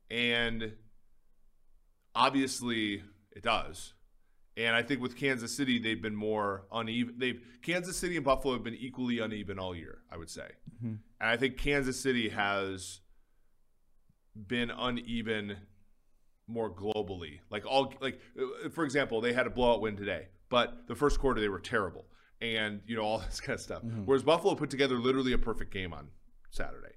And obviously it does. And I think with Kansas City, they've been more uneven. Kansas City and Buffalo have been equally uneven all year, I would say. Mm-hmm. And I think Kansas City has been uneven more globally. For example, they had a blowout win today, but the first quarter they were terrible, and all this kind of stuff. Mm-hmm. Whereas Buffalo put together literally a perfect game on Saturday.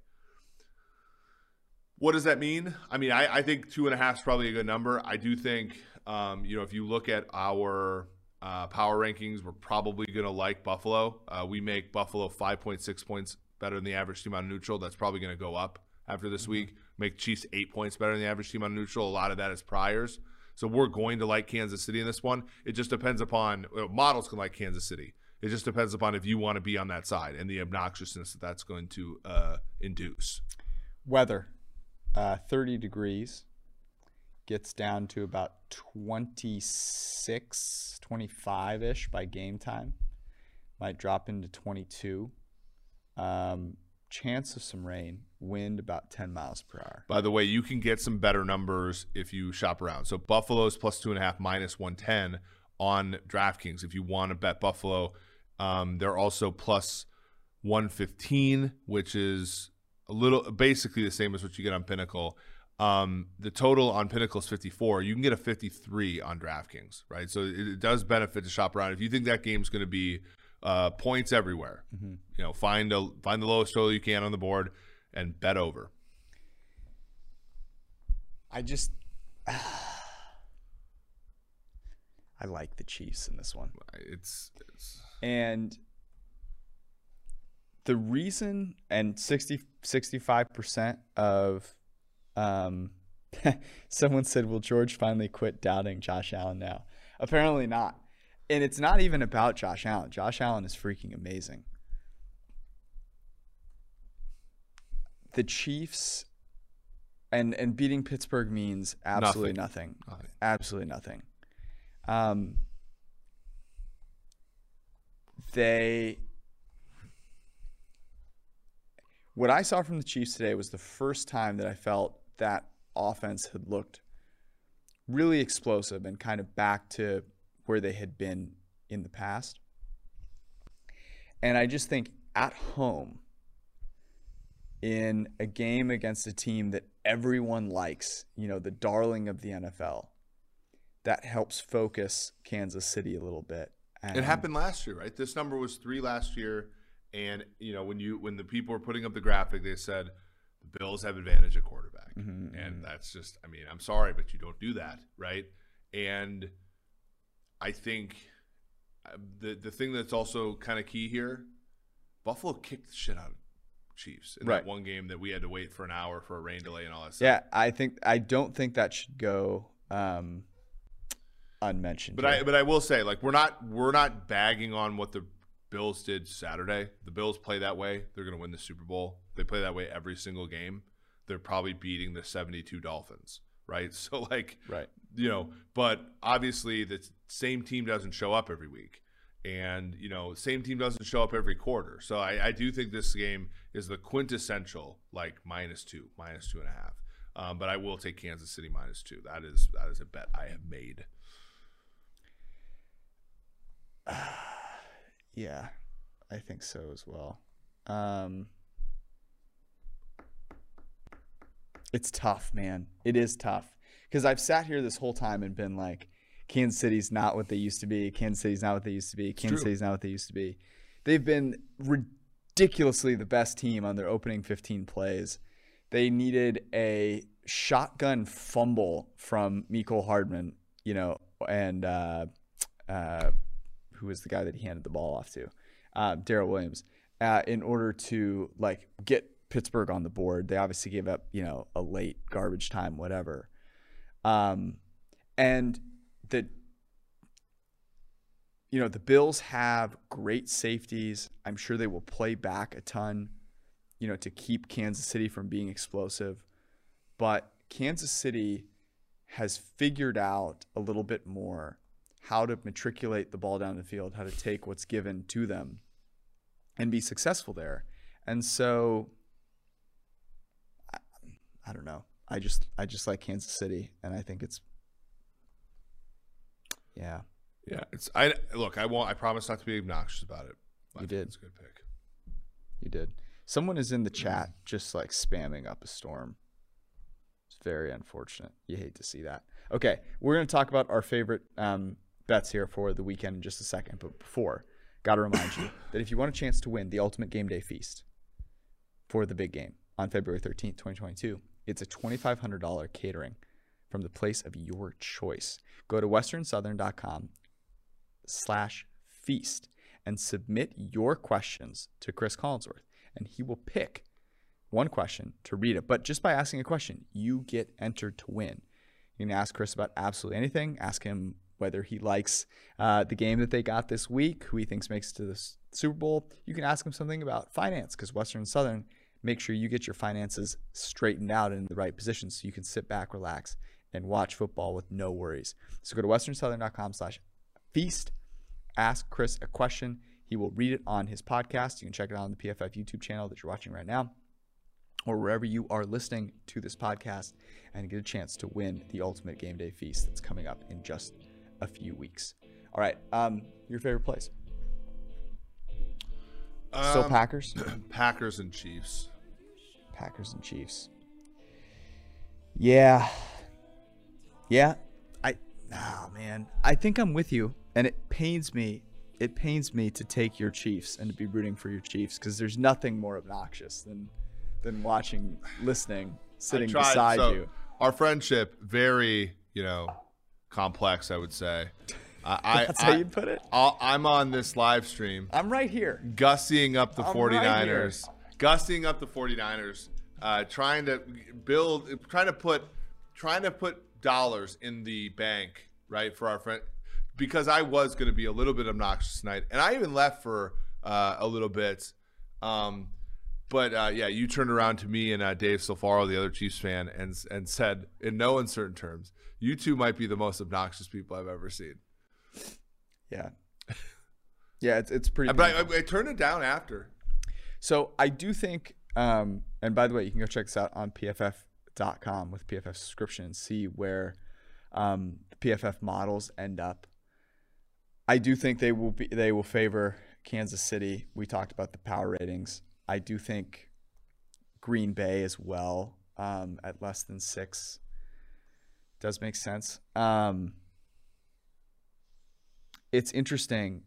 What does that mean? I mean, I think 2.5 is probably a good number. I do think, if you look at our power rankings, we're probably going to like Buffalo. We make Buffalo 5.6 points better than the average team on neutral. That's probably going to go up after this week. Make Chiefs 8 points better than the average team on neutral. A lot of that is priors. So we're going to like Kansas City in this one. It just depends upon models can like Kansas City. It just depends upon if you want to be on that side and the obnoxiousness that that's going to induce. Weather. 30 degrees, gets down to about 26, 25-ish by game time. Might drop into 22. Chance of some rain. Wind about 10 miles per hour. By the way, you can get some better numbers if you shop around. So Buffalo's plus 2.5, minus 110 on DraftKings. If you want to bet Buffalo, they're also plus 115, which is basically the same as what you get on Pinnacle. The total on Pinnacle is 54. You can get a 53 on DraftKings, right? So it does benefit to shop around. If you think that game's going to be points everywhere, find the lowest total you can on the board and bet over. I like the Chiefs in this one. And the reason, and 65% of someone said, will George finally quit doubting Josh Allen now? Apparently not. And it's not even about Josh Allen. Josh Allen is freaking amazing. The Chiefs and beating Pittsburgh means absolutely nothing. Absolutely nothing. What I saw from the Chiefs today was the first time that I felt that offense had looked really explosive and kind of back to where they had been in the past. And I just think at home, in a game against a team that everyone likes, the darling of the NFL, that helps focus Kansas City a little bit. And it happened last year, right? This number was 3 last year. And, when the people were putting up the graphic, they said the Bills have advantage at quarterback. Mm-hmm. And that's just, I'm sorry, but you don't do that, right? And I think the thing that's also kind of key here, Buffalo kicked the shit out of Chiefs in that one game that we had to wait for an hour for a rain delay and all that stuff. Yeah, I don't think that should go unmentioned. But I will say, we're not bagging on what the Bills did Saturday. The Bills play that way, they're going to win the Super Bowl. They play that way every single game. They're probably beating the 72 Dolphins, right? So but obviously the same team doesn't show up every week. And, same team doesn't show up every quarter. So I do think this game is the quintessential -2, -2.5. But I will take Kansas City -2. That is a bet I have made. Yeah, I think so as well. It's tough, man. It is tough. Because I've sat here this whole time and been like, Kansas City's not what they used to be. Kansas City's not what they used to be. Kansas City's not what they used to be. They've been ridiculously the best team on their opening 15 plays. They needed a shotgun fumble from Mecole Hardman, and who was the guy that he handed the ball off to, Darrell Williams, in order to get Pittsburgh on the board. They obviously gave up, a late garbage time, whatever. And the Bills have great safeties. I'm sure they will play back a ton, to keep Kansas City from being explosive. But Kansas City has figured out a little bit more how to matriculate the ball down the field, how to take what's given to them and be successful there. And so, I don't know. I just like Kansas City, and I think it's yeah. I promise not to be obnoxious about it. You did. It's a good pick. You did. Someone is in the chat just like spamming up a storm. It's very unfortunate. You hate to see that. Okay, we're going to talk about our favorite bets here for the weekend in just a second. But before, got to remind you that if you want a chance to win the Ultimate Game Day Feast for the big game on February 13th, 2022, it's a $2,500 catering from the place of your choice. Go to westernsouthern.com/feast and submit your questions to Chris Collinsworth, and he will pick one question to read it. But just by asking a question, you get entered to win. You can ask Chris about absolutely anything. Ask him whether he likes the game that they got this week, who he thinks makes it to the Super Bowl. You can ask him something about finance, because Western Southern, make sure you get your finances straightened out and in the right position so you can sit back, relax, and watch football with no worries. So go to westernsouthern.com/feast. Ask Chris a question. He will read it on his podcast. You can check it out on the PFF YouTube channel that you're watching right now, or wherever you are listening to this podcast, and get a chance to win the Ultimate Game Day Feast that's coming up in just a few weeks. All right, your favorite plays? Still Packers? Packers and Chiefs. Packers and Chiefs. Yeah. Man. I think I'm with you, and it pains me. It pains me to take your Chiefs and to be rooting for your Chiefs, because there's nothing more obnoxious than watching, listening, sitting beside you. Our friendship, very, complex, I would say. That's how you put it? I'm on this live stream. I'm right here. Gussying up the 49ers. Right, Gussying up the 49ers. Trying to put dollars in the bank, right, for our friend, because I was going to be a little bit obnoxious tonight, and I even left for a little bit. But you turned around to me and Dave Silfaro, the other Chiefs fan, and said in no uncertain terms, "You two might be the most obnoxious people I've ever seen." Yeah, it's pretty. But I turned it down after. So I do think, and by the way, you can go check this out on PFF.com with PFF subscription and see where the PFF models end up. I do think they will favor Kansas City. We talked about the power ratings. I do think Green Bay as well, at less than 6 does make sense. It's interesting.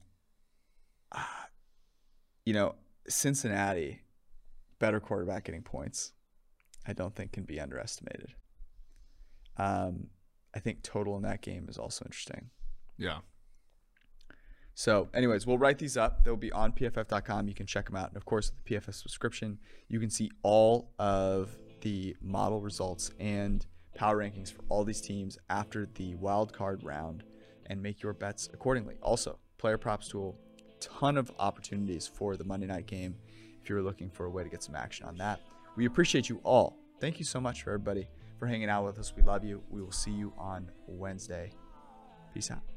Cincinnati, better quarterback getting points, I don't think can be underestimated. I think total in that game is also interesting. Yeah. So anyways, we'll write these up. They'll be on PFF.com. You can check them out. And of course, with the PFF subscription, you can see all of the model results and power rankings for all these teams after the wild card round and make your bets accordingly. Also, player props tool, ton of opportunities for the Monday night game if you're looking for a way to get some action on that. We appreciate you all. Thank you so much for everybody for hanging out with us. We love you. We will see you on Wednesday. Peace out.